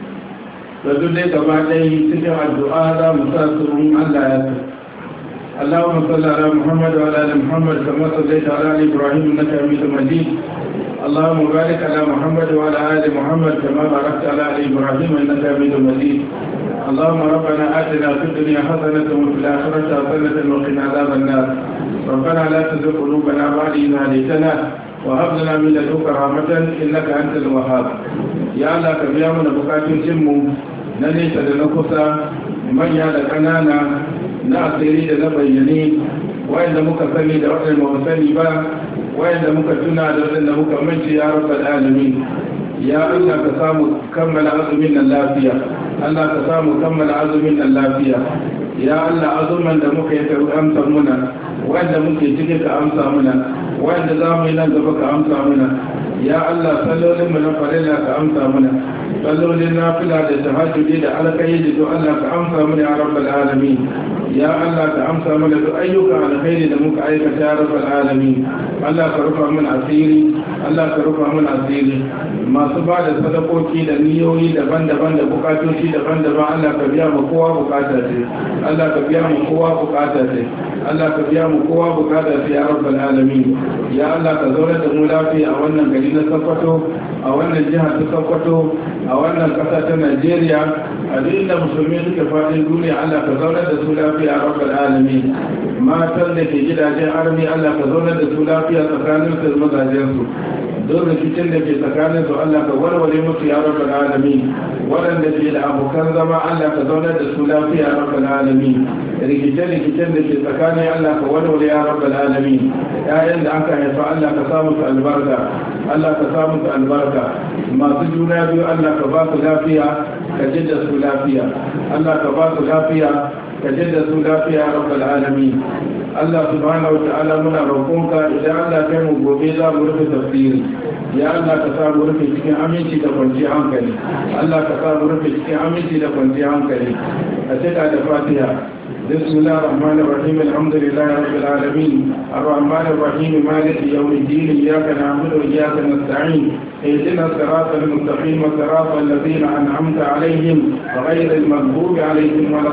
da duk dai gaba ɗaya cikin addu'a za mu sa su Allah ya su. Allahumma salli ala Muhammad wa ala ali Muhammad kama sallaita ala ali Ibrahim innaka Hamidum Majid. Allahumma barik ala Muhammad wa ala ali Muhammad kama barakta ala ali Ibrahim innaka Hamidum Majid. اللهم ربنا آتنا في الدنيا حسنة وفي الآخرة حسنة وقنا عذاب النار. ربنا لا تزغ قلوبنا بعد إذ هديتنا وهب لنا من لدنك رحمة إنك أنت الوهاب. يا الله كبيا من بكاتين جمو ننيت لنكسا من يا لكنانا نأثيري لنبيني وإن مكسني لوحد المغسني با وإن مكتنا لوحد مكمنش يا رب العالمين. يا الله كسامو كمل عزمنا اللافية، الله كسامو كمل عزمنا اللافية. يا الله عزما da muka yi ka amsa muna, wanda muke cike ka amsa muna, wanda za mu yi nan gaba ka amsa muna. Ya Allah sallolin mu na farilla ka amsa muna, sallolin nafila da tahajjudi da alƙaidi to Allah ka amsa muna ya rabbal alamin. Ya Allah ka amsa mana duk ayyukan alkhairi da muka aikata ya rabbal alamin. Allah ka rufa mana asiri, Allah ka rufa mana asiri. Masu ba da sadakoki da niyoyi daban-daban da bukatoci daban-daban Allah ka biya mu kowa bukata ce, Allah ka biya mu kowa bukata ce, Allah ka biya mu kowa bukata ce ya rabbal alamin. Ya Allah ka zauna da mu lafiya a wannan gari na Sokoto, a wannan jihar ta Sokoto, a wannan ƙasa ta Najeriya, a duk inda musulmi suke faɗin duniya Allah ka zauna da su lafiya ya rabbal alamin. Matan da ke gidajen armi Allah ka zauna da su lafiya tsakanin su da mazajensu. Don rikicin da ke tsakanin su Allah ka warware musu ya rabbal alamin. Waɗanda ke da abokan zama Allah ka zauna da su lafiya ya rabbal alamin. Rikice-rikicen da ke tsakanin Allah ka warware ya rabbal alamin. Ƴaƴan da aka haifa Allah ka samu su albarka, Allah ka samu su albarka. Masu juna biyu Allah ka ba su lafiya ka jidda su lafiya, Allah ka ba su lafiya ka jidda su lafiya ya rabbal alamin. Allah subhanahu wa ta'ala muna roƙonka idan Allah kai mu gobe za mu rufe tafsiri, ya Allah ka sa mu rufe cikin aminci da kwanciyar hankali, Allah ka sa mu rufe cikin aminci da kwanciyar hankali. A cika da Fatiha. بسم الله الرحمن الرحيم الحمد لله رب العالمين الرحمن الرحيم مالك يوم الدين إياك نعبد وإياك نستعين اهدنا الصراط المستقيم صراط الذين أنعمت عليهم غير المغضوب عليهم ولا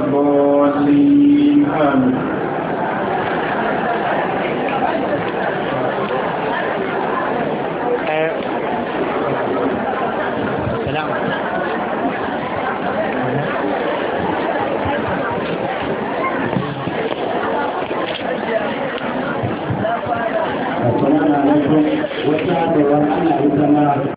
الضالين آمين. Assalamu alaikum. Wata da wani ana ita ma